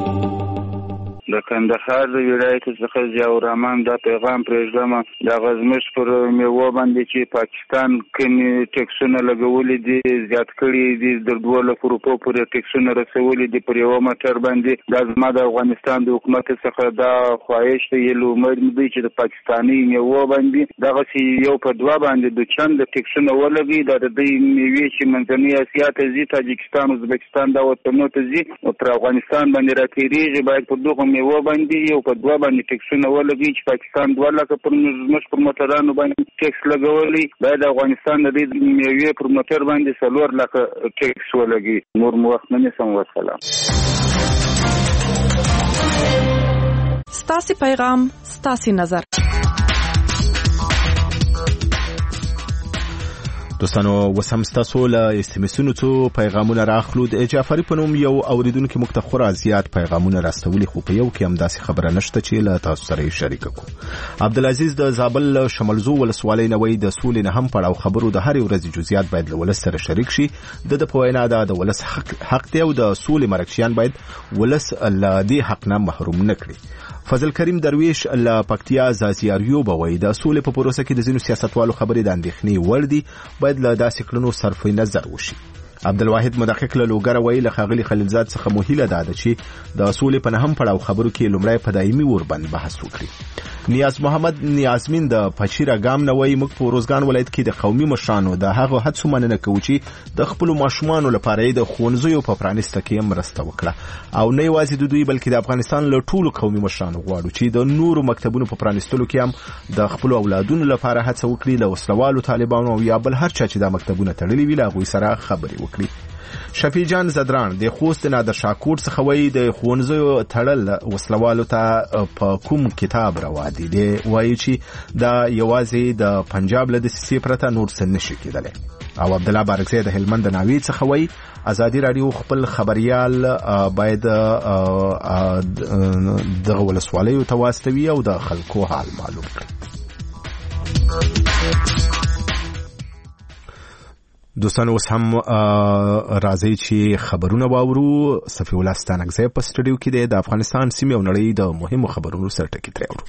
د کندهار د ولایت څخه ضیاء الرحمن دا پیغام پرېږدم د غزمش پر میوه باندې چې پاکستان کومې ټیکسونه لګولې دي زیات کړي دي د دوه لکو روپو پورې ټیکسونه رسولې دي پر یوه موټر باندې دا زما د افغانستان د حکومت څخه دا خواهش دی یلو امید دی چې د پاکستاني میوه باندې دغسې یو په دوه باندې د چند ټیکسونه ولګي دا د دې میوې چې منځنۍ اسیا ته ځي تاجکستان ازبکستان دا وطنونو ته ځي او پر افغانستان باندې راتېرېږي باید په دغه میوه باندې یو په دوه باندې ټیکسونه ولګي چې پاکستان دوه لکه پر مش پر موټرانو باندې ټیکس لګولي باید افغانستان د دې میوې پر موټر باندې څلور لکه ټیکس ولګي. نور مو وخت نه نیسم. والسلام. ستاسو پیغام ستاسو نظر. دوستانو وسم ستاسو له استمسونو څو پیغامونه راخلو د جعفری په نوم یو اوریدونکو مختخره زیات پیغامونه راستولي خو په یو کې هم داسې خبره نشته چې له تاسو سره شریک کو. عبدالعزیز د زابل شمالزو ولسوالۍ نوې د سولې نه هم پړاو خبرو د هر ورځې جزئیات باید له ولس سره شریک شي د د په وینا د ولس حق حق دی او د سولې مرکشیان باید ولس له دې حق نه محروم نه کړي. فضل کریم درویش له پکتیا زازیاریو بوي د سولې په پروسه کې د ځینو سیاستوالو خبرې د اندېښنې وړ دي باید له داسې کړنو صرف نظر وشي. عبدالواحد مدقق له لوګر وی له خاغلی خلیلزاد څخه موهیله ده چې د اصول په نهم پړاو خبرو کې لومړی په دایمي وربند بحث وکړي. نیاز محمد نیازمین د پچیرا ګام نوې مک په روزګان ولایت کې د قومي مشرانو د هغه هڅو مننه کوي چې د خپل ماشومان لپاره د خونځو په پرانیسته کې مرسته وکړه او نه یوازې د دوی بلکې د افغانستان له ټولو قومي مشرانو غواړو چې د نورو مکتبونو په پرانیستلو کې هم د خپل اولادونو لپاره هڅه وکړي له وسلوالو طالبانو او یا بل هر چا چې د مکتبونو تړلي وي له غوي سره خبرې وکړي. شفیع جان زدران د خوست نادر شاکور څخه وایي د خونځو تړل وسلوالو ته په کوم کتاب روا دي دی وایي چې دا یوازې د پنجاب له دسیسې پرته نور څه نشي کېدلی. او عبد الله بارکزی د هلمند ناوی څخه وایي ازادي رادیو خپل خبريال باید دغه ولسوالیو ته واستوي او د خلکو حال معلوم کړي. دوستان اوس هم راځي چې خبرونه واورو. صفی الله ستانکزی په سټډیو کې دی. د افغانستان سیمې او نړۍ د مهمو خبرونو سره ټکی ترې اورو.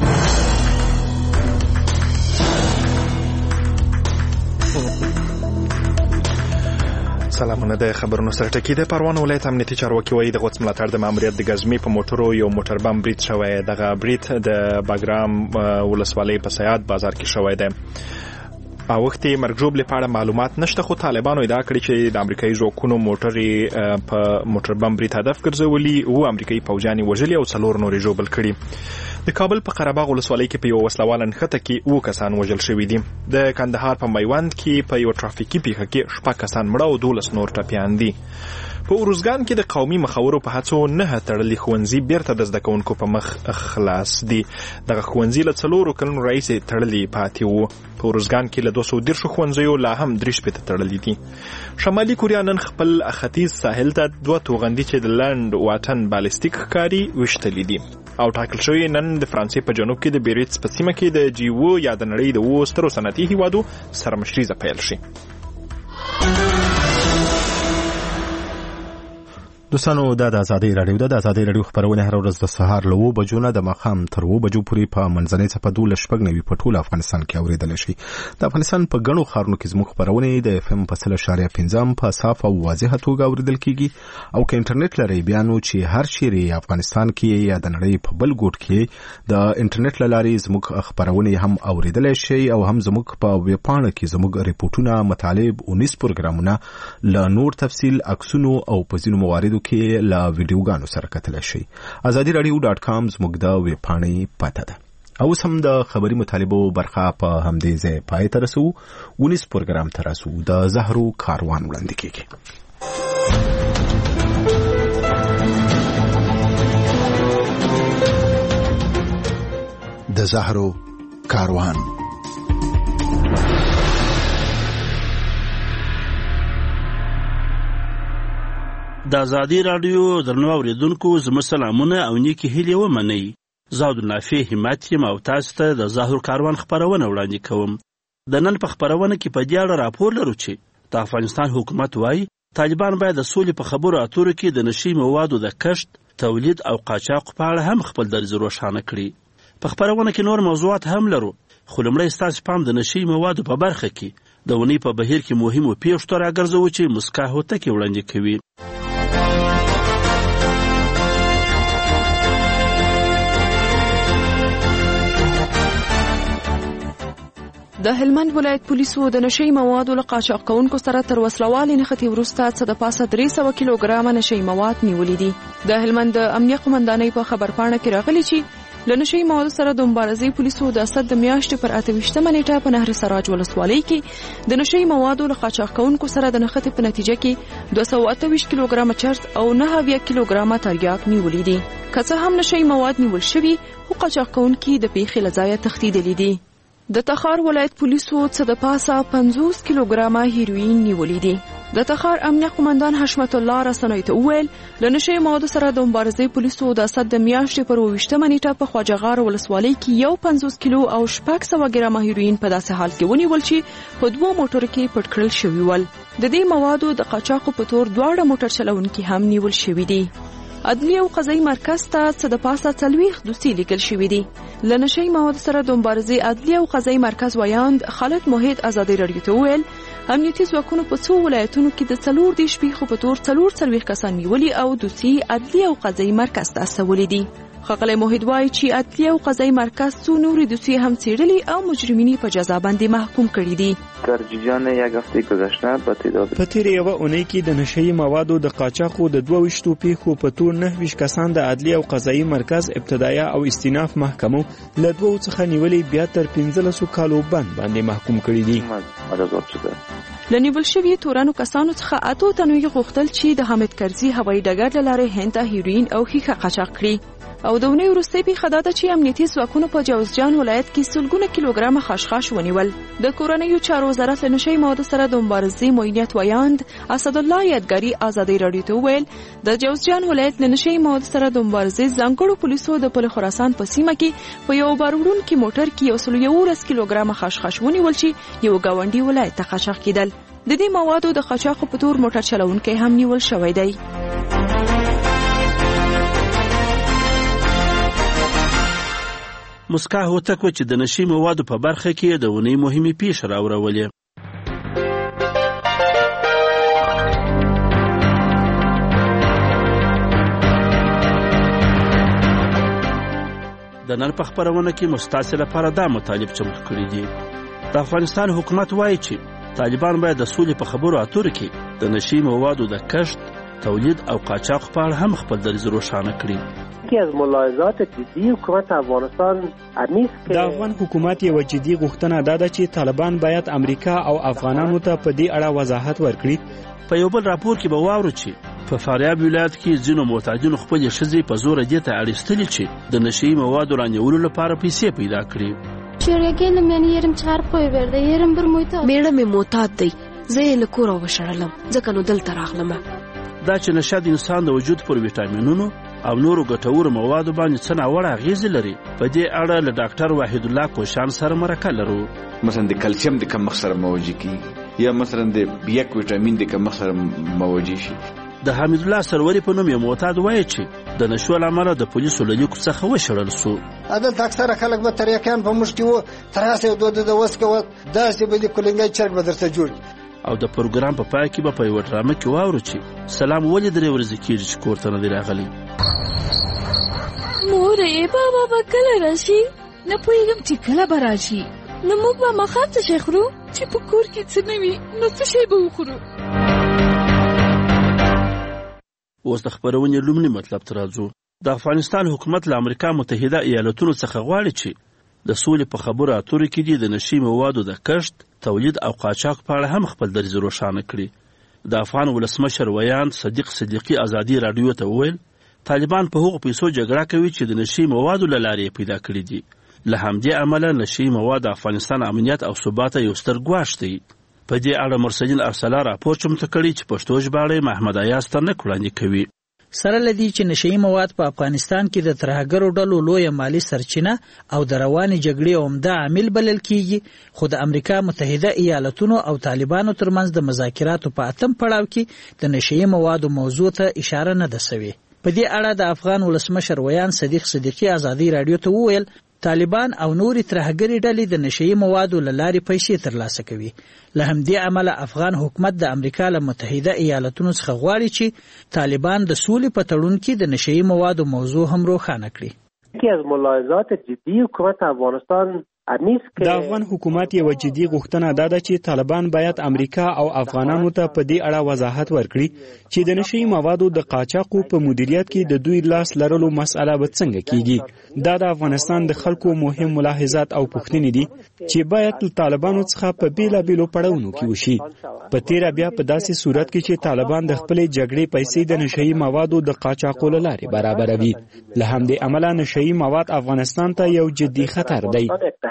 سلامونه. د خبرونو سره ټکی د پروان ولایت امنیتي چارواکي وایي د غوڅ ملاتړ د ماموریت د ګزمې په موټرو یو موټر بم برید شوی. دغه برید د باګرام ولسوالۍ په سیاد بازار کې شوی دی. او وخت مرګ ژوبلې په اړه معلومات نشته، خو طالبانو ادعا کړې چې د امریکایي ځواکونو موټر په موټر بم برید هدف ګرځولي او امریکایي پوځیان وژلي او څلور نورې ژوبل کړي. د کابل په قره باغ ولسوالۍ کې په یو وسلواله نښته کې اووه کسان وژل شوي دي. د کندهار په میوند کې په یو ټرافیکي پیښه کې شپږ کسان مړه او دولس نور ټپیان دي. په اروزګان کې د قومي مخاورو په هڅو نه تړلي ښوونځي بیرته د زده کوونکو په مخ خلاص دي. دغه ښوونځي له څلورو کلونو راهیسې تړلي پاتې وو. په اروزګان کې له دوه سوه دېرشو ښوونځیو لا هم درې شپېته تړلي دي. شمالي کوریا نن خپل ختیځ ساحل ته دوه توغندي چې د لنډ واټن بالستیک ښکاري ویشتلي دي او ټاکل شوی نن د فرانسې په جنوب کې د بیریټس په سیمه کې د جیو یا د نړۍ د اوو سترو صنعتي هیوادو سره مشریزه پیل شي. دوستانو دا د ازادۍ راډیو ده. د ازادۍ راډیو خبرونه هر ورځ د سهار له اووه بجو نه د ماښام تر اووه بجو پورې په منځنۍ څپه دولس شپږ نوي په ټول افغانستان کې اورېدلی شي. د افغانستان په ګڼو ښارونو کې زموږ خپرونې د اف ام په سل اشاریه پنځم په صاف او واضحه توګه اورېدل کېږي. او که انټرنیټ لرئ بیا نو چې هر چیرې افغانستان کې یا د نړۍ په بل ګوټ کې د انټرنیټ له لارې زموږ خپرونې هم اورېدلی شئ او هم زموږ په ویبپاڼه کې زموږ ریپورټونه، مطالب، اونیز پروګرامونه له نور تفصیل، عکسونو او په ځینو مواردو کې له ویډیوګانو سره کتلی شئ. ازادي راډیو ډاټ کام زموږ د ویبپاڼې پته ده. اوس هم د خبري مطالبو برخه په همدې ځای پای ته رسو. اونیز پروګرام ته رسو. د زهرو کاروان وړاندې کېږي. د زهرو کاروان. د ازادي راډیو درنو اوریدونکو زموږ سلامونه او نیکی هیلې ومنئ. زه عبدالنافع همت یم او تاسو ته د زهرو کاروان خپرونه وړاندې کوم. د نن په خپرونه کې په دې اړه راپور لرو چې د افغانستان حکومت وایي طالبان باید د سولې په خبرو اترو کې د نشي موادو د کښت، تولید او قاچاق په اړه هم خپل دریځ روښانه کړي. په خپرونه کې نور موضوعات هم لرو، خو لومړی ستاسو پام د نشي موادو په برخه کې د اونۍ په بهیر کې مهمو پیښو ته راګرځوو چې مسکا هوتکې وړاندې کوي. د هلمند ولایت پولیسو د نشي موادو له قاچاق کوونکو سره تر وسلوالې نښتې وروسته څه د پاسه درې سوه کیلوګرامه نشي مواد نیولي دي. د هلمند د امنیه قومندانۍ په خبرپاڼه کې راغلي چې له نشي موادو سره د مبارزې پولیسو د اسد د میاشتې پر اته ویشتمه نیټه په نهر سراج ولسوالۍ کې د نشي موادو له قاچاق کوونکو سره د نښتې په نتیجه کې دوه سوه اته ویشت کیلوګرامه چرس او نهه اویا کیلوګرامه تریاک نیولي دي. که څه هم نشي مواد نیول شوي، خو قاچاق کوونکي د پیښې له ځایه تښتېدلي دي. د تخار ولایت پولیسو څه د پاسه پنځوس کیلوګرامه هیروین نیولي دي. د تخار امنیه قومندان حشمت الله رسنیو ته وویل له نشي موادو سره د مبارزې پولیسو د اسد د میاشتې پر اووه ویشتمه نیټه په خواجهغار ولسوالۍ کې یو پنځوس کیلو او شپږ سوه ګرامه هیروین په داسې حال کې ونیول چې په دوو موټرو کې پټ کړل شوي ول. د دې موادو د قاچاقو په تور دواړه موټر چلونکي هم نیول شوي دي. عدلیه او قضایي مرکز ته څه د پاسه څلوېښت دوسي لیکل شوي دي. له نشي موادو سره د مبارزې عدلیه او قضایي مرکز ویاند خالد موحد ازادي راډیو ته وویل امنیتي ځواکونو په څو ولایتونو کې د څلور دېرش پیښو په تور څلور څلوېښت کسان نیولي او دوسي عدلیه او قضایي مرکز ته استولي دي. ښاغلی موحد وایي چې عدلیه او قضایي مرکز څو نورې دوسیې هم څېړلي او مجرمین په جزا باندې محکوم کړي دي. در جریان یک هفته گذشته با تعداد په تیرې یوه اونۍ کې د نشهیي موادو د قاچاقو د دوه ویشتو پیښو په تور نهه ویشت کسان د عدلیه او قضایي مرکز ابتدایه او استیناف محکمو له دوو څخه نیولې بیا تر پنځلسو کالو بند باندې محکوم کړي دي. له نیول شوي تورنو کسانو څخه اتو تنو یې غوښتل چې د حامد کرزي هوایي ډګر له لارې هند ته هیروین او ښیښه قاچاق کړي. او د ونې وروستۍ پیښه دا ده چې امنیتي ځواکونو په جوزجان ولایت کې سلګونه کیلوګرامه خشخاش ونیول. د کورنیو چارو وزارت له نشهیي موادو سره د مبارزې معینیت ویاند اسدالله یادګاري ازادي راډیو ته وویل د جوزجان ولایت له نشهیي موادو سره د مبارزې ځانګړو پولیسو د پل خراسان په سیمه کې په یو بار وړونکي موټر کې یو سل یولس کیلوګرامه خشخاش ونیول چې یو ګاونډي ولایت ته قاچاق کېدل. د دې موادو د قاچاقو په تور موټر چلونکی هم نیول شوی دی. مسکا هوتک چې د نشي موادو په برخه کې د ونې مهمې پیښې راوړولې. د نن په خپرونه کې مستاسې لپاره دا مطالب چمتو کړي دي. د افغانستان حکومت وایي چې طالبان باید د سولې په خبرو اترو کې د نشي موادو د کشت، تولید او قاچاق په اړه هم خپل دریځ روښانه کړي. یکی از ملاحظات جدی حکومت افغانستان امیست که د افغان حکومت یو جدي غوښتنه دا ده چې طالبان باید امریکا او افغانانو ته په دې اړه وضاحت ورکړي. په یو بل راپور کې به واورو چې په فاریاب ولایت کې ځینو معتادینو خپلې ښځې په زوره دې ته اړیستلې چې د نشهیي موادو رانیولو لپاره پیسې پیدا کړي. شوریگلم یعنی یرم چهار پوی برده یرم بر موتاد میړه مې معتاد دی، زه یې له کوره وشړلم ځکه نو دلته راغلم. دا چې نشه د انسان د وجود پر ویټامینونو او نورو ګټورو موادو باندې څه ناوړه اغېزې لري. په دې اړه له ډاکټر وحید الله کوشان سره مرکه لرو. مثلا د کلسیم د کمښت سره مواجه کیږي یا مثلا د بی یک ویټامین د کمښت سره مواجه شي. د حمید الله سروري په نوم یو معتاد وایي چې د نشو له امله د پولیسو له لیکو څخه وشړل سو. عدالت اکثره خلک به تریاکان په موږ کې وو، تر هغه یو دوه د وس کوه داسې به د کولنګای چرګ به درته جوړ. او د پروګرام په پای کې به په یو ډرامه کې واورو چې سلام ولې درې ورځې کېږي چې کور ته نه دی راغلی. مورې بابا به کله راشي؟ نه پوهېږم چې کله به راشي. نو موږ به ماښام څه شی خورو؟ چې په کور کې څه نه وي نو څه شی به وخورو؟ اوس د خپرونې لومړني مطلب ته راځو. د افغانستان حکومت له امریکا متحده ایالتونو څخه غواړي چې د سولې په خبرو اترو کې دي د نشي موادو د کشت، تولید او قاچاق په اړه هم خپل دریځ روښانه کړي. د افغان ولسمشر ویاند صدیق صدیقي ازادي راډیو ته وویل طالبان په هغو پیسو جګړه کوي چې د نشي موادو له لارې پیدا کړي دي. له همدې امله نشي مواد د افغانستان امنیت او ثبات یو ستر ګواښ دی. په دې اړه مرسلین ارسلا راپور چمتو کړي چې پښتو ژباړه محمد ایاز ته نه وړاندې کوي. سره لدی چې نشئی مواد په افغانستان کې د ترهګرو ډلو لوی مالی سرچینه او د رواني جګړې عمده عامل بلل کیږي، خو د امریکا متحده ایالتونو او طالبانو ترمنځ د مذاکراتو په اتم پړاو کې د نشئی موادو موضوع ته اشاره نه ده سوې. په دې اړه د افغان ولسمشر ویان صدیق صدیقي ازادي راډیو ته وویل طالبان او نورې ترهګرې ډلې د نشئی موادو له لارې پیسې ترلاسه کوي. له همدې امله افغان حکومت د امریکا له متحده ایالتونو څخه غواړي چې طالبان د سولې په تړون کې د نشئی موادو موضوع هم روښانه کړي. یکی از ملاحظات جدی حکومت افغانستان د افغان حکومت یو جدي غوښتنه دا ده چې طالبان باید امریکا او افغانانو ته په دې اړه وضاحت ورکړي چې د نشئی موادو د قاچاقو په مدیریت کې د دوی لاس لرلو مسأله به څنګه کیږي. دا د افغانستان د خلکو مهم ملاحظات او پوښتنې دي چې باید طالبانو څخه په بیلابیلو پړاوونو کې وشي. په تیره بیا په داسې صورت کې چې طالبان د خپلې جګړې پیسې د نشئی موادو د قاچاقو له لارې برابروي. له همدې امله نشئی مواد افغانستان ته یو جدي خطر دی.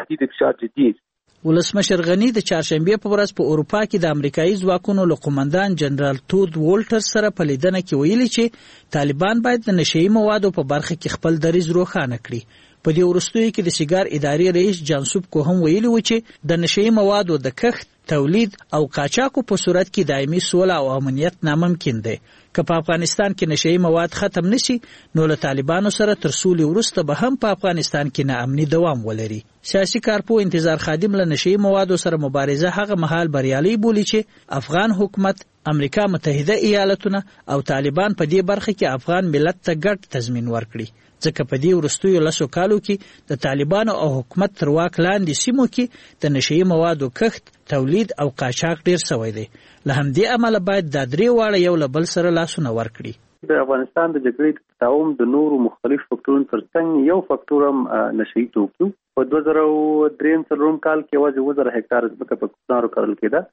ولسمشر غنی د چهارشنبه په ورځ په اروپا کې د امریکایي ځواکونو له قومندان جنرال تود وولټر سره په لیدنه کې ویلي چې طالبان باید د نشئی موادو په برخه کې خپل دریځ روښانه کړي. په دې وروستیو کې د سیګار ادارې رئیس جانسوب کو هم ویلي و چې د نشئی موادو د کښت، تولید او قاچاقو په صورت کې دایمي سوله او امنیت ناممکن دی. که په افغانستان کې نشئی مواد ختم نشي نو له طالبانو سره تر سولې وروسته به هم په افغانستان کې ناامني دوام ولري. سیاسي کارپو انتظار خادم له نشئی موادو سره مبارزه هغه مهال بریالي بولي چې افغان حکومت، امریکا متحده ایالتونه او طالبان په دې برخه کې افغان ملت ته ګډ تضمین ورکړي. ځکه په دې وروستیو لسو کالو کې د طالبانو او حکومت تر واک لاندې سیمو کې د نشئی موادو کښت، تولید او قاچاق ډیر شوی دی. له همدې امله باید دا درې واړه یو له بل سره لاسونه ورکړي. د افغانستان د جګړې د تداوم د نورو مختلف فکټورونو ترڅنګ یو فکټور هم نشئی توکي. په دوه زره درې څلورم کال کې یوازې اووه زره هکټار ځمکه په کوکنارو کرل کېده.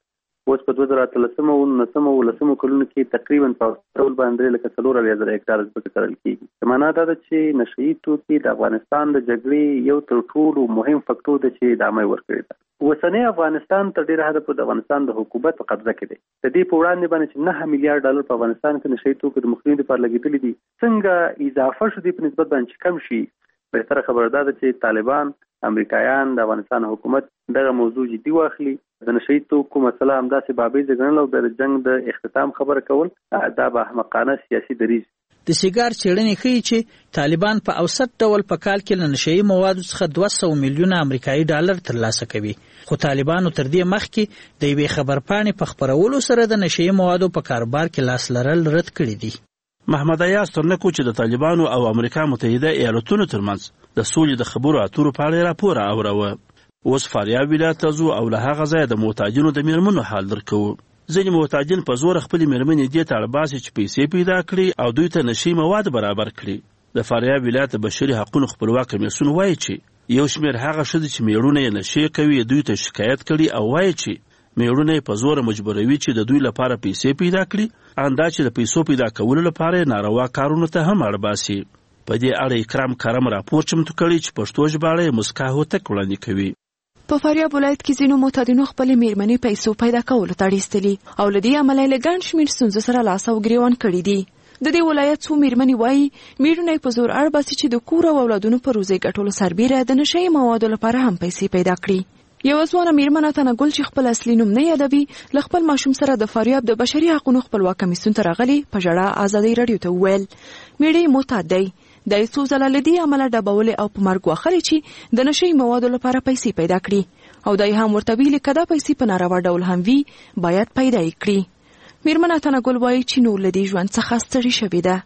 اوس په دوه زره اتلسمه او نولسمه ولسمه کلونو کې تقریبا په ټول باندې لکه څلور اویا زره هکتاره ځمکه کرل کېږي. معنا دا ده چې نشه یي توکي د افغانستان د جګړې یو تر ټولو مهم فکتور دی چې ادامه ورکړې ده. اوسنی افغانستان تر ډېره حده په افغانستان د حکومت په قبضه کې دی. د دې په وړاندې باندې چې نه میلیارډ ډالر په افغانستان کې نشه یي توکو د مخنیوي لپاره لګېدلي دي، څنګه اضافه شو دي په نسبت باندې چې کم شي. بهتره خبره ده چې طالبان، امریکایان، د افغانستان حکومت دغه موضوع جدي واخلي. د نشه یي توکو مسله همداسې بابیزه ګڼل او د جنګ د اختتام خبره کول دا به احمقانه سیاسي دریځ. د سیګار څېړنې ښیي چې طالبان په اوسط ډول په کال کې له نشه یي موادو څخه دوه سوه میلیونه امریکایي ډالر ترلاسه کوي، خو طالبانو تر دې مخکې د یوې خبرپاڼې په خپرولو سره د نشه یي موادو په کاروبار کې لاس لرل رد کړي دي. محمد ایاز ترنکو چې د طالبانو او امریکا متحده ایالتونو ترمنځ د سولې د خبرو اترو په اړه راپور اوروه. اوس فاریاب ولایت ته ځو او له هغه ځایه د محتاجینو د میرمنو حال درکوو. ځینې محتاجین په زور خپلې میرمنې دې ته اړباسي چې پیسې پیدا کړي او دوی ته نشي مواد برابر کړي. د فاریاب ولایت د بشري حقوقو خپلواک کمیسیون وایي چې یو شمېر هغه ښځې چې میړونه یې نشي کوي دوی ته شکایت کړي او وایي چې میړونه یې په زور مجبوروي چې د دوی لپاره پیسې پیدا کړي، اندا چې د پیسو پیدا کولو لپاره ناروا کارونو ته هم اړباسي. په دې اړه اکرام کرم راپور چمتو کړی چې پښتو ژباړه یې مسکا هوتک وړاندې کوي. په فاریاب ولایت کې ځینو معتادینو خپلې میرمنې پیسو پیدا کولو ته اړ ایستلي او له دې امله یې له ګڼ شمېر ستونزو سره لاس او ګرېوان کړي دي. د دې ولایت څو میرمنې وایي میړونه یې په زور اړباسي چې د کور او اولادونو په روزۍ ګټلو سربیره د نشه یي موادو لپاره هم پیسې پیدا کړي. یوه ځوانه میرمنه تنګل چې خپل اصلي نوم نه یادوي له خپل ماشوم سره د فاریاب د بشري حقوقو خپلواک کمیسیون ته راغلي. په ژړا ازادۍ راډیو ته وویل میړه یې معتاد دی، د څو ځله له دې امله ډبولې او په مرګ وهلې چې د نشه یي موادو لپاره پیسې پیدا کړي او دای هم ورته ویلي که دا پیسې په ناروا ډول هم وي باید پیدا یې کړي. میرمنه تنګل وایي چې نور له دې ژوند څخه ستړې شوې ده.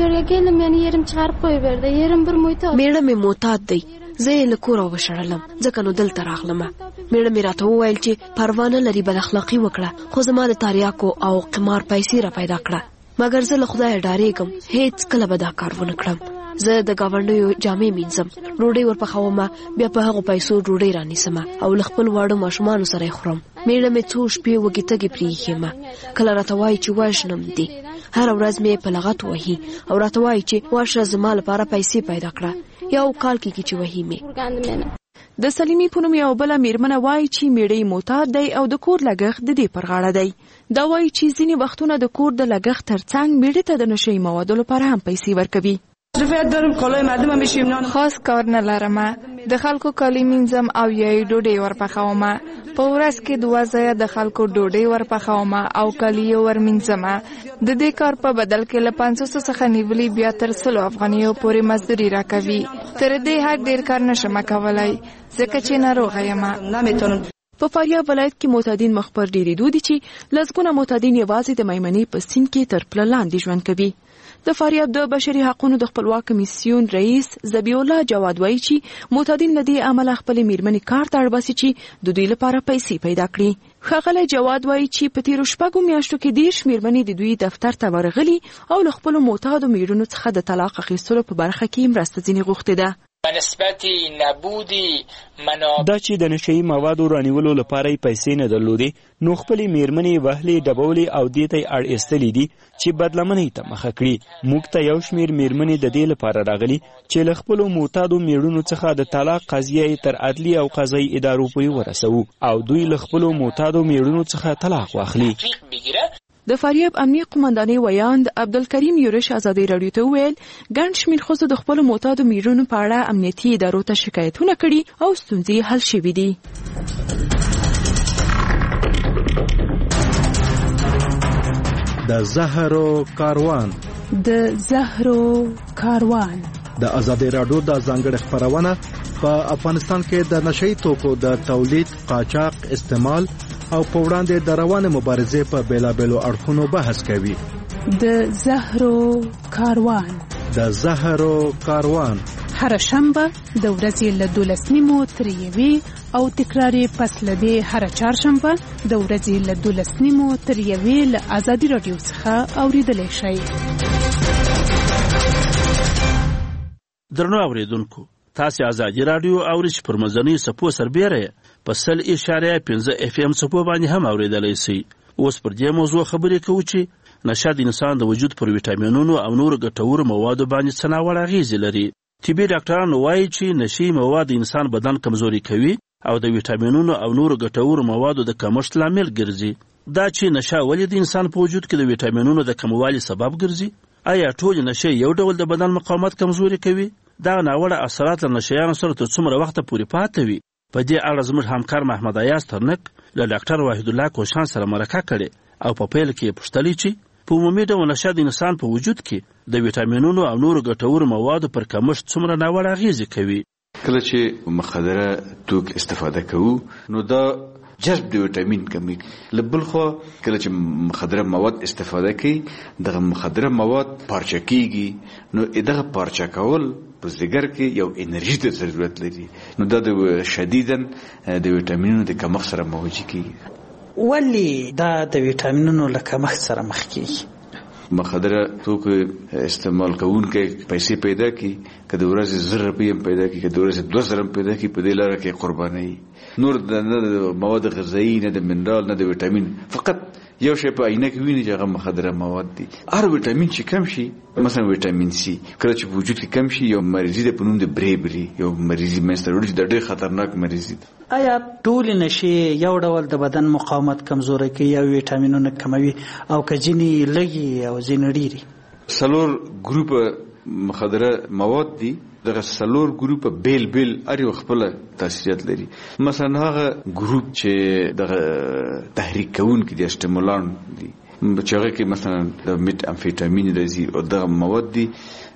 میړه مې معتاد دی، زه یې له کوره وشړلم ځکه نو دلته راغلمه. میړه مې راته وویل چې پروا نه لري بد اخلاقي وکړه، خو زما د تاریاکو او قمار پیسې را پیدا کړه، مګر زه له خدایه ډارېږم، هېڅ کله به دا کار ونه کړم. زه د ګاونډیو جامې مینځم، ډوډۍ ورپخومه، بیا په هغو پیسو ډوډۍ رانیسمه او له خپل واړه ماشومانو سره یې خورم. میړه مې څو شپې وږې تږې پرېښیمه، کله راته وایي چې وژنم دې، هره ورځ مې په لغت وهي او راته وایي چې واشه زما لپاره پیسې پیدا کړه، یو کال کېږي چې وهي مې. د سلیمي په نوم یوه بله میرمنه وایي چې میړه یې معتاد دی او د کور لګښت د دې پر غاړه دی. دا وایي چې ځینې وختونه د کور د لګښت ترڅنګ میړه ته د نشه یي موادو لپاره هم پیسې ورکوي. خاص کار نه لرم، د خلکو کالي مینځم او یا یې ډوډۍ ورپخوم. په ورځ کې دوه ځایه د خلکو ډوډۍ ورپخوم او کالي یې ورمینځم. د دې کار په بدل کې له پنځوسو څخه نیولي بیا تر سلو افغانیو پورې مزدوري راکوي. تر دې حد ډېر کار نشم کولی ځکه چې ناروغه یم. په فاریاب ولایت کې معتادین مخ پر ډېرېدو دي چې لسګونه معتادین یوازې د میمنې په سیند کې تر پله لاندې ژوند کوي. د فاریاب د بشري حقوقو د خپلواک کمیسیون رئیس ذبیح الله جواد وایي چې معتادین له دې امله خپلې میرمنې کار ته اړباسي چې د دوی لپاره پیسې پیدا کړي. ښاغلی جواد وایي چې په تیرو شپږو میاشتو کې دېرش میرمنې د دوی دفتر ته ورغلي او له خپلو معتادو میړونو څخه د طلاق اخیستلو په برخه کې مرسته ځینې غوښتې ده. دا چې د نشه یي موادو رانیولو لپاره یې پیسې نه درلودې نو خپلې میرمنې وهلې ډبولې او دې ته یې اړ ایستلي دي چې بدلمنۍ ته مخه کړي. موږ ته یو شمېر میرمنې د دې لپاره راغلي چې له خپلو معتادو میړونو څخه د طلاق قضیه یې تر عدلي او قضایي ادارو پورې ورسوو او دوی له خپلو معتادو میړونو څخه طلاق واخلي. د فاریاب امنیه قمندانۍ ویاند عبدالکریم یورش ازادۍ راډیو ته وویل ګڼ شمېر ښځو د خپلو معتادو میړونو په اړه امنیتي ادارو ته شکایتونه کړي او ستونزې حل شوي دي. د زهرو کاروان د زهرو کاروان د ازادۍ راډیو د ځانګړې خپرونه په افغانستان کې د نشه یي توکو د تولید، قاچاق، استعمال او په وړاندې د روانې مبارزې په بیلابیلو اړخونو بحث کوي. د زهرو کاروان د زهرو کاروان هر شنبه د ورځې له دولس نیمو تر یوې او تکرارې پس له دې هر چهارشنبه د ورځې له دولس نیمو تر یوې له ازادي راډیو څخه اورېدلی شئ. درنو اوریدونکو، تاسو ازادي راډیو اورئ چې پر مزنی سپو سربېره په سل اشاریه پنځه اف ام څپو باندې هم اوریدلای شئ. اوس پر دې موضوع خبرې کوو چې نشه د انسان د وجود پر ویټامینونو او نورو ګټورو موادو باندې څه ناوړه اغېزې لري. طبي ډاکټران وایي چې نشي مواد د انسان بدن کمزوري کوي او د ویټامینونو او نورو ګټورو موادو د کمښت لامل ګرځي. دا چې نشه ولې د انسان په وجود کې د ویټامینونو د کموالي سبب ګرځي؟ آیا ټول نشه یو ډول د بدن مقاومت کمزوري کوي؟ دا ناوړه اثرات له نشهیانو سره تر څومره وخته پورې پاتې وي؟ په دې اړه زموږ همکار محمد ایاز ترنک له ډاکټر واحد الله کوشان سره مرکه کړې او په پیل کې یې پوښتلې چې په عمومي ډول نشه د انسان په وجود کې د ویټامینونو او نورو ګټورو موادو پر کمښت څومره ناوړه اغېزې کوي. کله چې مخدره توکي استفاده کوو نو دا جذب د ویټامین کمی. له بل خوا کله چې مخدره مواد استفاده کوي دغه مخدره مواد پارچه کیږي نو دغه پارچه کول په ځګر کې یو انرژي ته ضرورت لري نو دا د شدیداً د ویټامینونو د کمښت سره مواجه کیږي. ولې دا د ویټامینونو له کمښت سره مخ کیږي؟ مخدره توکو استعمال کوونکې پیسې پیدا کی که د ورځې زر روپۍ پیدا کی که د ورځې دوه زره پیدا کی په دې لاره کې قرباني نور نه د مواد غذایی نه د منرال نه د ویټامین فقط یو شی په عینه کې ویني چې هغه مخدره مواد دي. هر ویټامین چې کم شي مثلا ویټامین سی کله چې وجود کې کم شي یو مریضي د پنوم د بریبري یو مریضي منځته وړي چې ډېر خطرناک مریضي ده. آیا ټول نشي یو ډول د بدن مقاومت کمزوري کوي یا ویټامینونه کموي او که ځینې لږي او ځینې ډېري؟ څلور ګروپ مخدره مواد دي دغه څلور ګروپ بیل بیل اړ خپل تاثیرات لري. مثلا هغه ګروپ چې دغه تحریک کوونکي دي استیمولان دي چې هغه کې مثلا د میت امفیټامین راځي او دغه مواد دي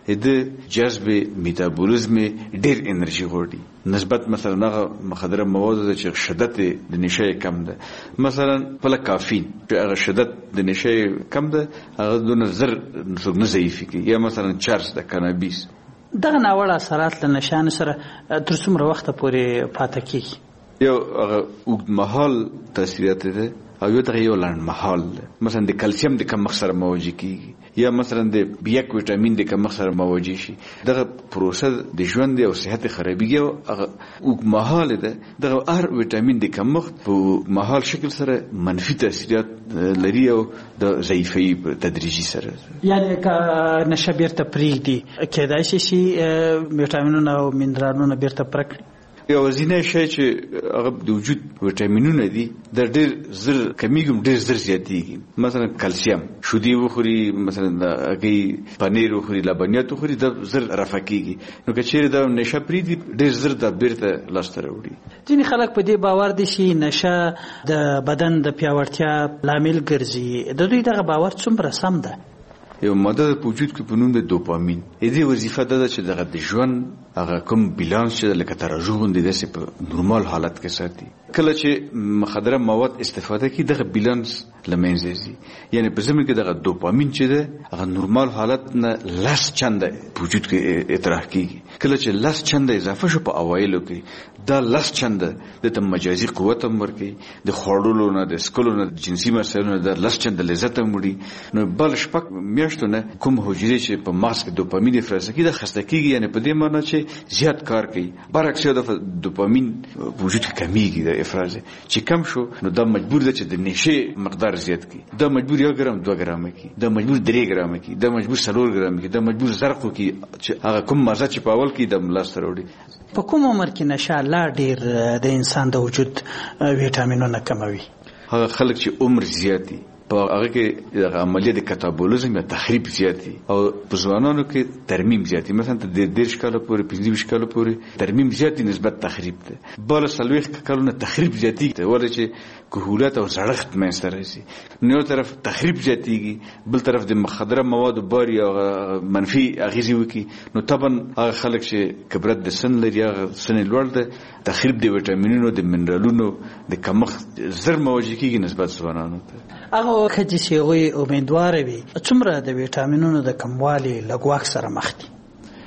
د جذب میتابولیزم ډیر انرژي غواړي نسبت مثلا هغه مخدره مواد چې شدت د نشه کم ده. مثلا پله کافین چې هغه شدت د نشه کم ده هغه دونه زر نه ضعیف کی یا مثلا چرس د کانابیس دغه ناوړه اثرات له نشانو سره تر څومره وخته پورې پاتې کیږي؟ یو هغه اوږدمهال تاثیرات ده او یو دغه یو لنډمهال مثلا د کلسیم د کمښت سره مواجه کیږي یا مثلا د بیک ویټامین د کمښت سره مواجه شي. دغه پروسه د ژوند او صحت خرابېږي او هغه اوږدمهال ده. دغه هر ویټامین د کمښت په مهال شکل سره منفي تاثیرات لري او د ضعیفۍ په تدریجي سره یعنی که نشه بیرته پرېږدي کېدای شي چې ویټامینونه او منرالونه بیرته پوره کړي. یو ځینې شی چې هغه د وجود ویټامینونه دي د ډېر زر کمیږي ډېر زر زیاتېږي. مثلا کلسیم شودې وخوري مثلا د هګۍ پنیر وخوري لبنیات وخوري د زر رفع کېږي نو که چیرې دا نشه پرېږدي ډېر زر دا بیرته لاسته راوړي. ځینې خلک په دې باور دي چې نشه د بدن د پیاوړتیا لامل ګرځي. د دوی دغه باور څومره سم ده؟ یو ماده په وجود کې په نوم د دوپامین دې وظیفه ده چې دغه د ژوند هغه کوم بیلانس چې لکه ترازو غوندې داسې په نورمال حالت کې ساتي. کله چې مخدره مواد استفاده کوي دغه بیلانس له منځه ځي یعنی په ضمن کې دغه دوپامین چې ده هغه نورمال حالت نه لس چنده په وجود کې اطراح کیږي. کله چې لس چنده اضافه شو په اوایلو کې دا لس چنده د مجازي قوت هم ورکوي د خوړلو نه د سکلو نه جنسي مسایلو نه د لس چنده لذت هم وړي. نو بل شپږ میاشتو نه کوم حجرې چې په مغز کې دوپامین افراز کوي دا خسته کیږي یعنی په دې معنی چې زیات کار کوي. برعکس یو د دوپامین وجود کې کمیږي د افراز چې کم شو نو دا مجبور ده چې د نشه مقدار زیات کړي. دا مجبور یو ګرام دوه ګرام کړي دا مجبور درې ګرام کړي دا مجبور څلور ګرام کړي دا مجبور زرق کړي چې هغه کوم مزه چې په اول کې د ملاس سره وړي. په کوم عمر کې نشه لا ډیر د انسان د وجود ویټامینونه کموي؟ هغه خلک چې عمر زیاتی په هغه کې د عملیه د کتابولیزم یا تخریب زیاتی او په ځوانانو کې ترمیم زیاتی مثلا د دیرش کاله پورې پنځه ویشت کاله پورې ترمیم زیاتی نسبت تخریب ده. بل څلوېښت کالونه تخریب زیاتی ده ولې چې کهولت او زړښت منځته راځي. نو یو طرف تخریب زیاتیږي بل طرف د مخدره موادو بار یا منفي اغیزې وکړي نو طبعا هغه خلک چې کبرت د سن لري هغه سن لوړ ده تخریب د ویټامینونو د منرالونو د کمښت زر مواجه کیږي نسبت ځوانانو ته. هغه وخت چې هغوی امیدواره وي څومره د ویټامینونو د کموالي له ګواښ سره مخ دي؟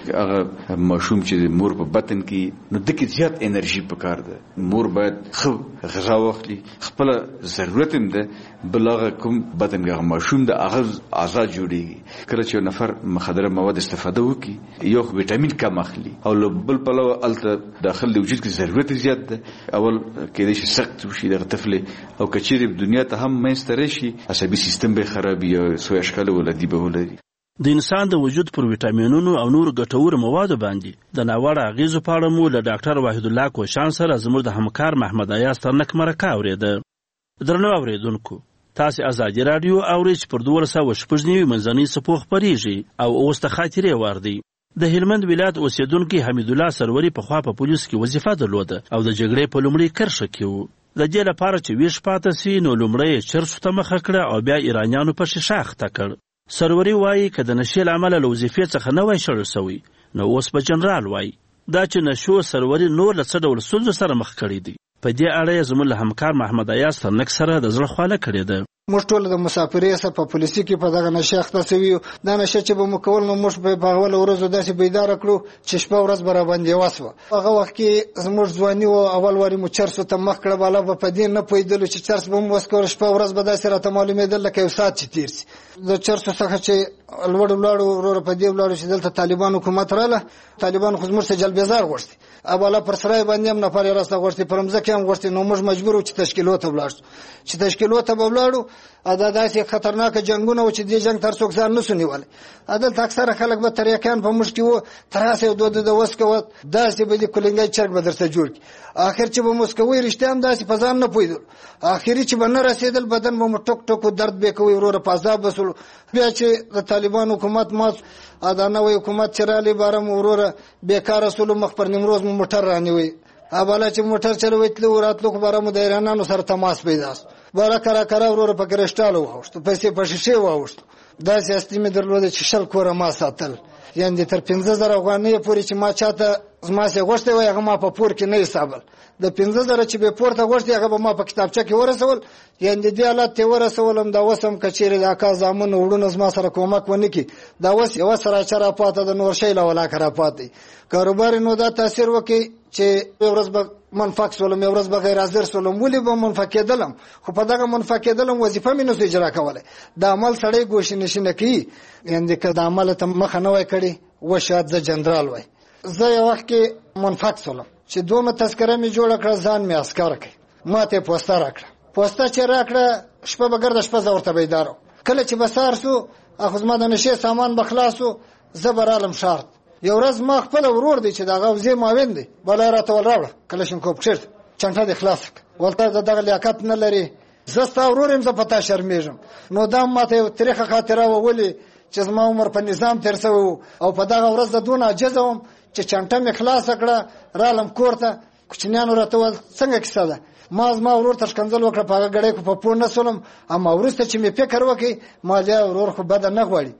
هغه ماشوم چې مور په بطن کې نو دغه زیات انرژي پکار ده. مور باید خو غذا واخلي، خپل ضرورت هم ده، بلغه کوم بطن کې ماشوم د هغه اعضاء جوړيږي. کله چې نفر مخدره مواد استفاده وکړي یو ویټامین کم اخلي او بل په لو الته داخل د وجود کې ضرورت زیات ده. اول کې د سخت وشي د طفل او کچېری په دنیا ته هم مستر شي، عصبي سیستم به خرابي او سو اشکال ولدي به ولري. د انسان د وجود پر ویټامینونو او نور ګټور موادو باندې د ناوړه اغیزو په اړه مو له ډاکټر وحید الله کوشان سره زموږ د همکار محمد ایاز ترنک مرکه اورېده. درنو اوریدونکو، تاسو ازادي رادیو اورئ چې پر دوه سوه شپږ نوي منځنۍ څپو خپرېږي او اوس ته خاطرې واردي. د هلمند ولایت اوسیدونکي حمید الله سروري په خوا په پولیس کې وظیفه درلوده او د جګړې په لومړۍ کرښه کې و. د دې لپاره چې ویش پاتې سي نو لومړی چرسو ته مخه کړه او بیا ایرانیانو په شیشه اخته کړ. سروري وایي که د نشې له امله له وظیفې څخه نه وای شړل سوی نو اوس به جنرال وای. دا چې نشو سروري نور له څه ډول ستونزو سره مخ کړی دی، په دې اړه یې زموږ له همکار محمد ایاز ترنک سره د زړه خواله کړې ده. موږ ټول د مسافرۍ سره په پولیسي کې په دغه نشه اخته سوي، دا نشه چې به مو کول نو موږ به په اوله ورځو داسې بیدار کړو چې شپه ورځ به راباندې وسوه. هغه وخت کې زموږ ځواني و، اول واري مو چرسو ته مخ کړه، بالا به په دې نه پوهېدلو چې چرس به مو وسکوله، شپه ورځ به داسې راته معلومېدل لکه یو ساعت چې تېر سي. د چرسو څخه چې لوړ ولاړو وروره په دې ولاړو چې دلته طالبان حکومت راله، طالبان خو زموږ څخه جلبېزار غوښتي، بالا پر سرای باندې هم نفر یې راسته غوښتي، پر مځکې هم غوښتي. نو موږ مجبور وو چې تشکیلو ته ولاړ شو. چې تشکیلو ته به ولاړو دا داسې خطرناک جنگونه و چې دې جنگ تر څوک ځان نسو نیولی. دلته اکثره خلک به تریاکیان په موږ کې وو، تر هسې یو دود د وس کوه داسې به دې کلنګی چرګ به درته جوړ کړي. آخر چې به موس کوئ رښتیا هم داسې په ځان نه پوهېدل، آخري چې به نه رسېدل بدن به مو ټوک ټوک درد به کوي، وروره په عذاب به سولو. بیا چې د طالبان حکومت مات دا نوی حکومت چې رالی باره مو وروره بېکاره سولو، مخ پر نیمروز مو موټر رانیوی. بالا چې موټر چلوي تلو راتلو خو باره مو د ایرانانو سره تماس پیدا سو، بالا کرا کرا وروره په کرشټال واوښتو، پیسې په شیشې واوښتو. داسې اصلي مې درلوده چې شل کوره ما ساتل، یعنې تر پنځه زره افغانۍ پورې چې ما چاته زما سې غوښتی وای هغه ما په پور کې نه حسابل. د پنځه زره چې به پورته غوښتي هغه به ما په کتابچه کې ورسول، یعنې دې حالت ته ورسولم. دا اوس هم که چېرې د اکا زامنو وروڼه زما سره کومک ونه کړي، دا اوس یوه سراچه راپاته ده، نور شی له ولاکه راپاتې. کاروبار نو دا تاثیر وکړي چې یو ورځ به منفق سولم، یو ورځ به غیر حاضر سولم. ولې به منفق کېدلم؟ خو په دغه منفق کېدلم وظیفه مې نسو اجرا کولی. د عمل سړی ګوشې نشینه کوي، یعنې که د عمله ته مخه نه وای کړې و شاید زه جنرال وای. زه یو وخت کې منفق سولم چې دومره تذکره مې جوړه کړه، ځان مې عسکر کړ، ما ته یې پوسته راکړه. پوسته چې راکړه شپه به ګرده شپه زه ورته بیدار وم. کله چې به سهار سو خو زما د نشې سامان به خلاص و، زه به رالم ښار. یو ورځ ما خپل ورور دی چې د هغه وزې معاون دی بالا یې راته ول راوړه کلشینکوف کښېږده، چنټه دې خلاصه کړه، ولته د دغه لیاقت نه لري، زه ستا ورور یم، زه په تا شرمېږم. نو دا ما ته یو تریخه خاطره وه، ولې چې زما عمر په نظام تېر سوی و او په دغه ورځ د دونه عاجزه وم چې چنټه مې خلاصه کړه، رالم کور ته. کوچنیانو راته وویل څنګه کیسه ده؟ ما زما ورور ته ښکنځل وکړه، په هغه ګړۍ خو په پوه نه سولم. اما وروسته چې مې فکر وکړ ما بیا ورور خو بده نه غواړي.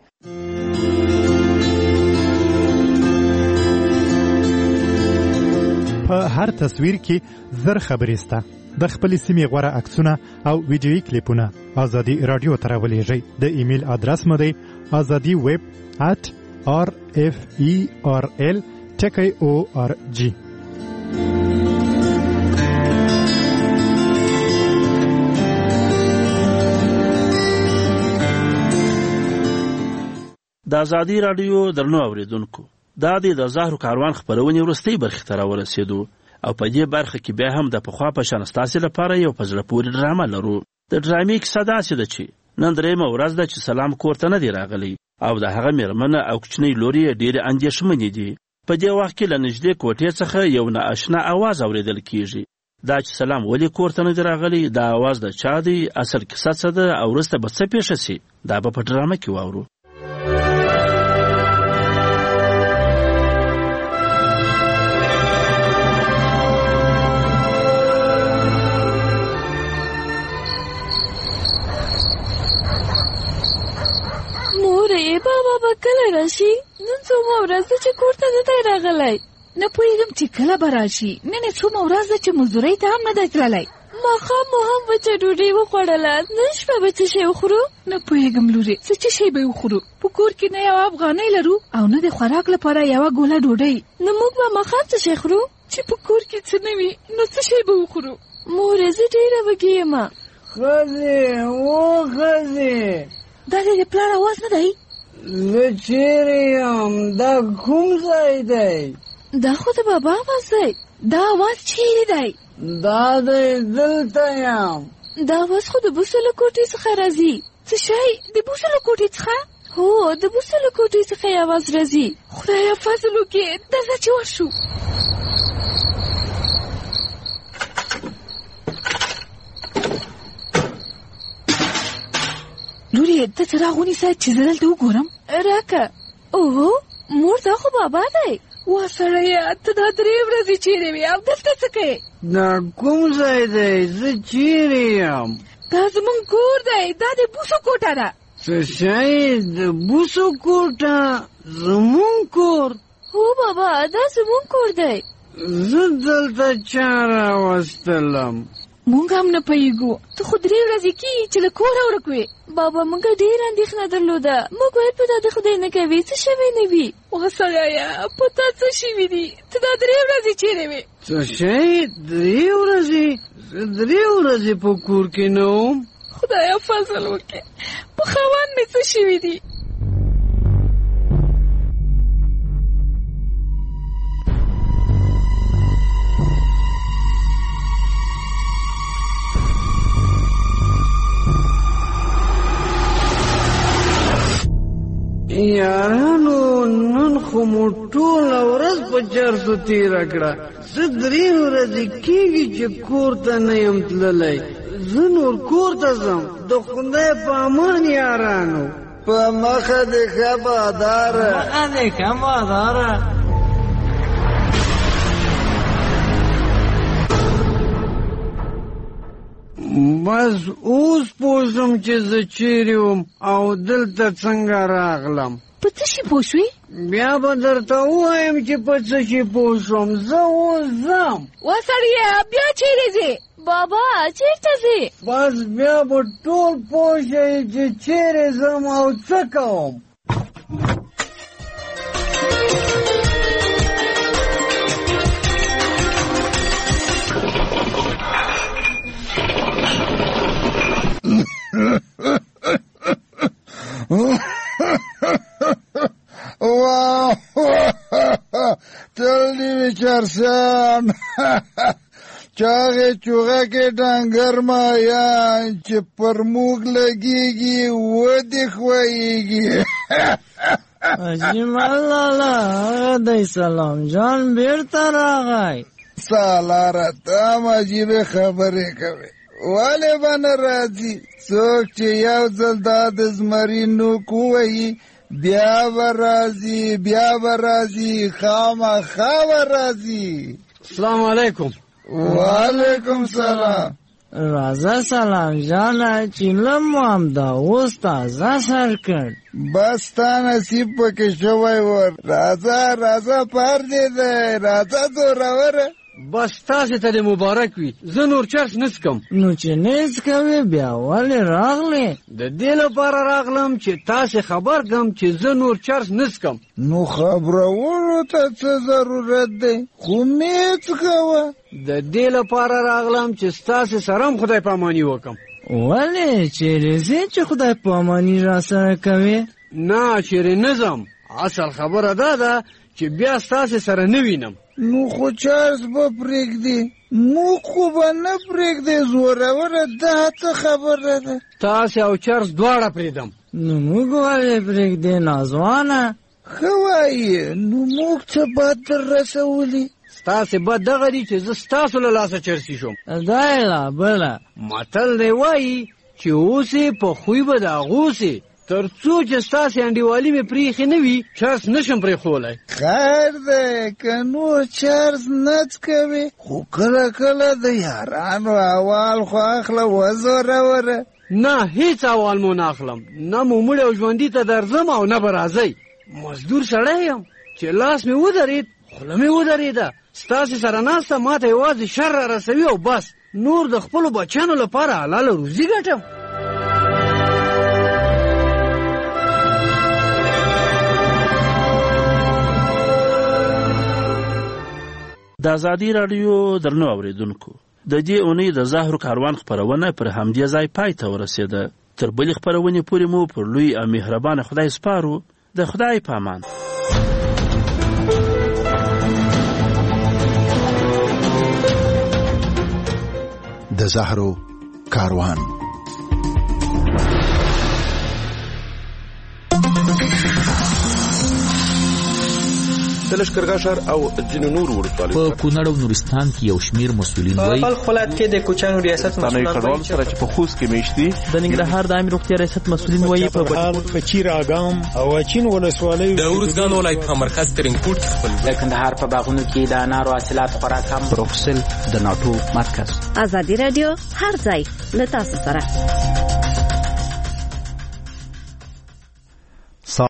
په هر تصویر کې زر خبرې سته. د خپلې سیمې غوره عکسونه او ویډیویي کلیپونه ازادي رادیو ته راولېږئ. د ایمیل ادرس مو دی ازادي ویب ات آر اف ای آر ال ټکی او آر جی. د ازادي رادیو درنو اوریدونکو، دا د زهرو کاروان خپرونې وروستۍ برخې ته راورسېدو او په دې برخه کې بیا هم د پخوا په شان ستاسې لپاره یو په زړه پورې ډرامه لرو. د ډرامې کیسه داسې ده چې نن درېیمه ورځ ده چې سلام کور ته نه دی راغلی او د هغه مېرمنه او کوچنۍ لور یې ډېرې اندېښمنې دي. په دې وخت کې له نږدې کوټې څخه یو نااشنا اواز اورېدل کېږي. دا چې سلام ولې کور ته نه دی راغلی، دا اواز د چا دی، اصل کیسه څه ده او وروسته به څه پېښه سي، دا به په ډرامه کې واورو. بابا به کله راشي؟ نن څومره ورځ ده چې کور ته نه دی راغلی. نه پوهېږم چې کله به راشي. نن یې څومره ورځ ده چې مزدورۍ ته هم نه دی تللی. ماښام مو هم وچه ډوډۍ وخوړله، نن شپه به څه شی وخورو؟ نه پوهېږم لورې، څه چې شی به وخورو. په کور کې نه یوه افغانۍ لرو او نه د خوراک لپاره یوه ګوله ډوډۍ. نو موږ به ماښام څه شی خورو؟ چې په کور کې څه نه وي نو څه شی به وخورو؟ مورې زه ډېره وږې یم. ښځې و ښځې، دا دې د پلار اواز نه دی؟ زه چیرې یم؟ دا کوم ځای دی؟ دا خو د بابا اواز دی. دا اواز چیرې دی؟ دا دی دلته یم. دا اواز خو د بوسو له کوټې څخه راځي. څه شی؟ د بوسو له کوټې څخه؟ هو د بوسو له کوټې څخه یې اواز راځي. خدایه فضل وکړې، درځه چې ورشو. لورې ته څراغ ونیسه چې زه دلته وګورم. راکه. اوهو مور دا خو بابا دی. وا سړیه ته دا درې ورځې چیرې وې او دلته څه کوې؟ دا کوم ځای دی؟ زه چیرې یم؟ دا زمونږ کور دی. دا د بوسو کوټه ده. څه شی؟ د بوسو کوټه؟ زمونږ کور؟ هو بابا دا زمونږ کور دی. زه دلته چا راوستلم؟ مونږ هم نه پوهېږو. ته خو درې ورځې کېږي چې له کوره ورک وې. بابا موږ ډېره اندېښنه درلوده. موږ ویل په دا د خدای نه کوي څه شوی نه وي. وا سړیه په تا څه شوي دي؟ ته دا درې ورځې چیرې وې؟ څه شی؟ درې ورځې؟ زه درې ورځې په کور کې نه وم. خدایه فضل وکړې، په خاوند مې څه شوي دي؟ یارانو نن خو مو ټوله ورځ په چرسو تېره کړه. زه درې ورځې کېږي چې کور ته نه یم تللی. زه نور کور ته ځم. د خدای په امان یارانو. په مخه دې ښه باداره. مخه دې ښه باداره. بس اوس پوه شوم چې زه چیرې وم او دلته څنګه راغلم. په څه شي پوه شوې؟ بیا به درته ووایم چې په څه شي پوه شوم. زه اوس ځم. وا سړیه بیا چیرې ځې؟ بابا چیرته ځې؟ بس بیا به ټول پوه شئ چې چیرې ځم او څه کوم. واه تل دی وچرسان چاغه چوغه کې ډنګر مایان چې پر موږ لګيږي و دې خوېږي. اجمل الله دای سلام جان بیرته راغی. سالاره ته مجيبه خبرې کوي. والے بن راځي څوک چې یو ځل دا د زمرینو کوي بیا ورازي بیا ورازي خامخا ورازي. السلام علیکم. وعلیکم سلام. راځه سلام جانه چې لم هم دا اوس تازه سر کړ. بس تا نصیب پکې شوی ور. راځه راځه پر دې دی. راځه زوروره. بس تاسې ته دې مبارک وي. زه نور چرس نه څکم. نو چې نه څکوې بیا ولې راغلې؟ د دې لپاره راغلم چې تاسې خبر کړم چې زه نور چرس نه څکم. نو خبرولو ته څه ضرورت دی؟ خو مې څکوه. د دې لپاره راغلم چې ستاسې سره هم خدای پاماني وکړم. ولې چیرې ځې چې خدای پاماني را سره کوې؟ نه چیرې نه ځم. اصل خبره دا ده چې بیا ستاسې سره نه وینم. نو خو چرس به پرېږدي. موږ خو به نه پرېږدې زوروره. دا څه خبره ده؟ تاسې او چرس دواړه پرېږدم. نو موږ ولې پرېږدې نازوانه؟ ښه وایې. نو موږ څه بد در رسولي؟ ستاسې بد دغه دي چې زه ستاسو له لاسه چرسي شوم. دا یې لا بله متل دی وایي چې اوسې په خوی به د اغوسې. تر څو چې ستاسې انډیوالي مې پرېښې نه وي چرس نشم پرېښولی. خیر دی که نور چرس نه څکوې خو کله کله د یارانو احوال خو اخله وزوروره. نه هیڅ احوال مو نه اخلم. نه مو مړی او ژوندي ته درځم او نه به راځئ. مزدور سړی یم چې لاس مې ودرېد خوله مې ودرېده. ستاسې سره ناسته ما ته یوازې شر را رسوي او بس. نور د خپل بچانو لپاره حلال روزي ګټم. د ازادي راډیو درنو اوریدونکو، د دې اونۍ د زهرو کاروان خپرونه پر همدې ځای پای ته ورسېده. تر بلې خپرونې پورې مو پر لوی او مهربانه خدای سپارو. د خدای په امان. د زهرو کاروان. د لښکرګاه ښار او ځینو نورو ولسوالیو په کونړ او نورستان کې یو شمېر مسؤلین وایي په بلخ ولایت کې د کوچیانو ریاست مسؤلین وایي سره چې په خوست کې میشتي. د ننګرهار د عامه روغتیا ریاست مسؤلین وایي په بټکوټ په چیر اګام او اچین ولسوالیو. د ارزګان ولایت په مرکز ترینکوټ خپل. د کندهار په باغونو کې د انارو حاصلات خورا کم. پروفسل د ناټو مرکز. ازادي رادیو هر ځای له تاسو سره.